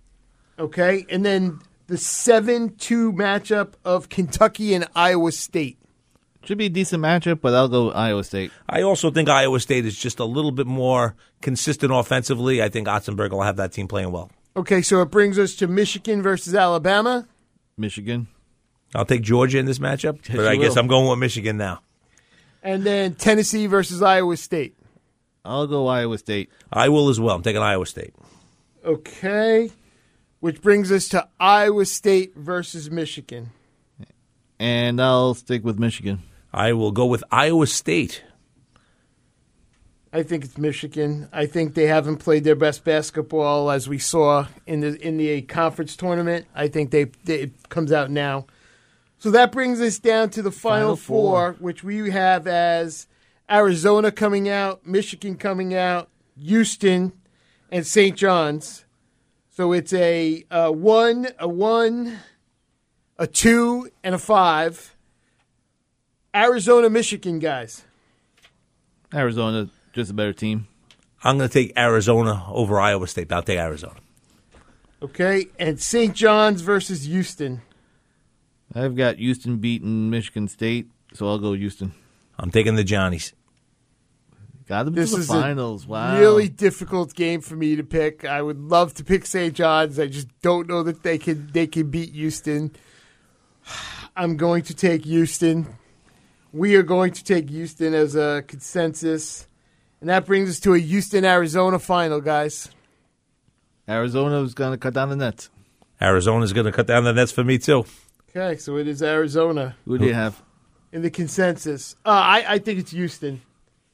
S7: Okay, and then the seven two matchup of Kentucky and Iowa State.
S8: Should be a decent matchup, but I'll go Iowa State.
S9: I also think Iowa State is just a little bit more consistent offensively. I think Otzenberg will have that team playing well.
S7: Okay, so it brings us to Michigan versus Alabama.
S8: Michigan.
S9: I'll take Georgia in this matchup,
S8: Yes,
S9: but I
S8: you
S9: guess
S8: will.
S9: I'm going with Michigan now.
S7: And then Tennessee versus Iowa State.
S8: I'll go Iowa State.
S9: I will as well. I'm taking Iowa State.
S7: Okay, which brings us to Iowa State versus Michigan.
S8: And I'll stick with Michigan.
S9: I will go with Iowa State.
S7: I think it's Michigan. I think they haven't played their best basketball as we saw in the in the conference tournament. I think they, they it comes out now. So that brings us down to the final,
S8: Final four.
S7: four, which we have as Arizona coming out, Michigan coming out, Houston, and Saint John's. So it's a, a one, a one, a two, and a five. Arizona, Michigan, guys.
S8: Arizona, just a better team.
S9: I'm going to take Arizona over Iowa State. I'll take Arizona.
S7: Okay, and Saint John's versus Houston.
S8: I've got Houston beating Michigan State, so I'll go Houston.
S9: I'm taking the Johnnies.
S8: Got them
S7: This
S8: to the
S7: is
S8: finals.
S7: a
S8: Wow.
S7: really difficult game for me to pick. I would love to pick Saint John's. I just don't know that they can they can beat Houston. I'm going to take Houston. We are going to take Houston as a consensus. And that brings us to a Houston-Arizona final, guys.
S8: Arizona's going to cut down the nets.
S9: Arizona's going to cut down the nets for me, too.
S7: Okay, so it is Arizona
S8: Who do you have?
S7: in the consensus. Uh, I, I think it's Houston.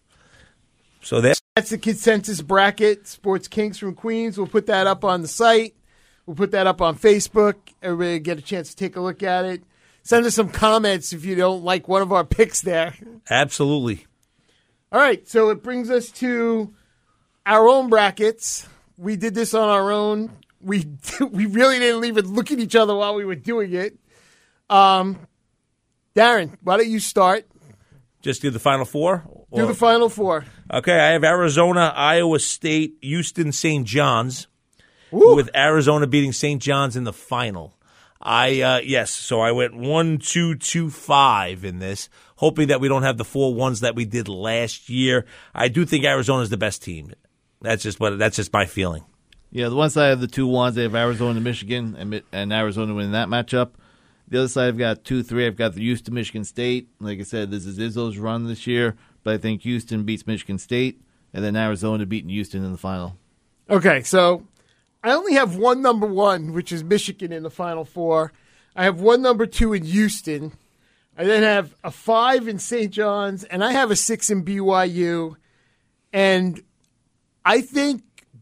S9: So that's
S7: That's the consensus bracket. Sports Kings from Queens. We'll put that up on the site. We'll put that up on Facebook. Everybody get a chance to take a look at it. Send us some comments if you don't like one of our picks there.
S9: absolutely.
S7: All right, so it brings us to our own brackets. We did this on our own. We we really didn't even look at each other while we were doing it. Um, Darren, why don't you start?
S9: Just do the Final Four?
S7: Do
S9: Or-
S7: the final four.
S9: Okay, I have Arizona, Iowa State, Houston, Saint John's,
S7: Woo.
S9: with Arizona beating Saint John's in the final. I uh, yes, so I went one, two, two, five in this, hoping that we don't have the four ones that we did last year. I do think Arizona's the best team. That's just what that's just my feeling.
S8: Yeah, the one side of the two ones, they have Arizona, Michigan, and, Mi- and Arizona winning that matchup. The other side, I've got two, three. I've got the Houston, Michigan State. Like I said, this is Izzo's run this year, but I think Houston beats Michigan State, and then Arizona beating Houston in the final.
S7: Okay, so I only have one number one, which is Michigan in the Final Four. I have one number two in Houston. I then have a five in Saint John's, and I have a six in B Y U. And I think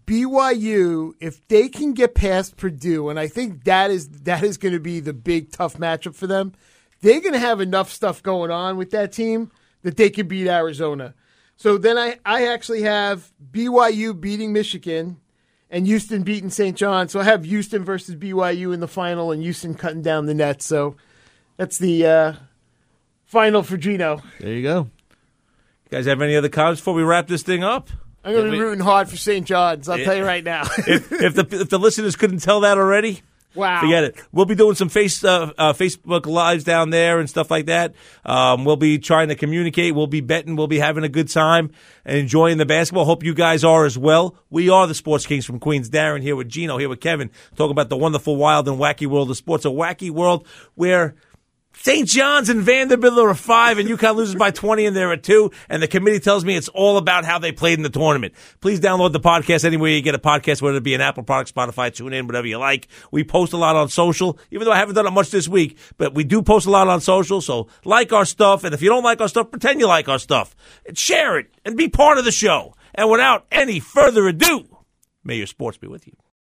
S7: B Y U, if they can get past Purdue, and I think that is that is going to be the big tough matchup for them, they're going to have enough stuff going on with that team that they can beat Arizona. So then I, I actually have B Y U beating Michigan and Houston beating Saint John. So I have Houston versus B Y U in the final and Houston cutting down the net. So that's the uh, final for Gino.
S8: There you go.
S9: You guys have any other comments before we wrap this thing up?
S7: I'm going to be rooting hard for Saint John's. I'll tell you right now.
S9: if, if the if the listeners couldn't tell that already,
S7: wow,
S9: forget it. We'll be doing some face uh, uh, Facebook lives down there and stuff like that. Um, we'll be trying to communicate. We'll be betting. We'll be having a good time and enjoying the basketball. Hope you guys are as well. We are the Sports Kings from Queens. Darren here with Gino, here with Kevin, talking about the wonderful, wild, and wacky world of sports. A wacky world where Saint John's and Vanderbilt are a five, and UConn loses by twenty, and they're a two, and the committee tells me it's all about how they played in the tournament. Please download the podcast anywhere you get a podcast, whether it be an Apple product, Spotify, TuneIn, whatever you like. We post a lot on social, even though I haven't done it much this week, but we do post a lot on social, so like our stuff, and if you don't like our stuff, pretend you like our stuff. And share it, and be part of the show. And without any further ado, may your sports be with you.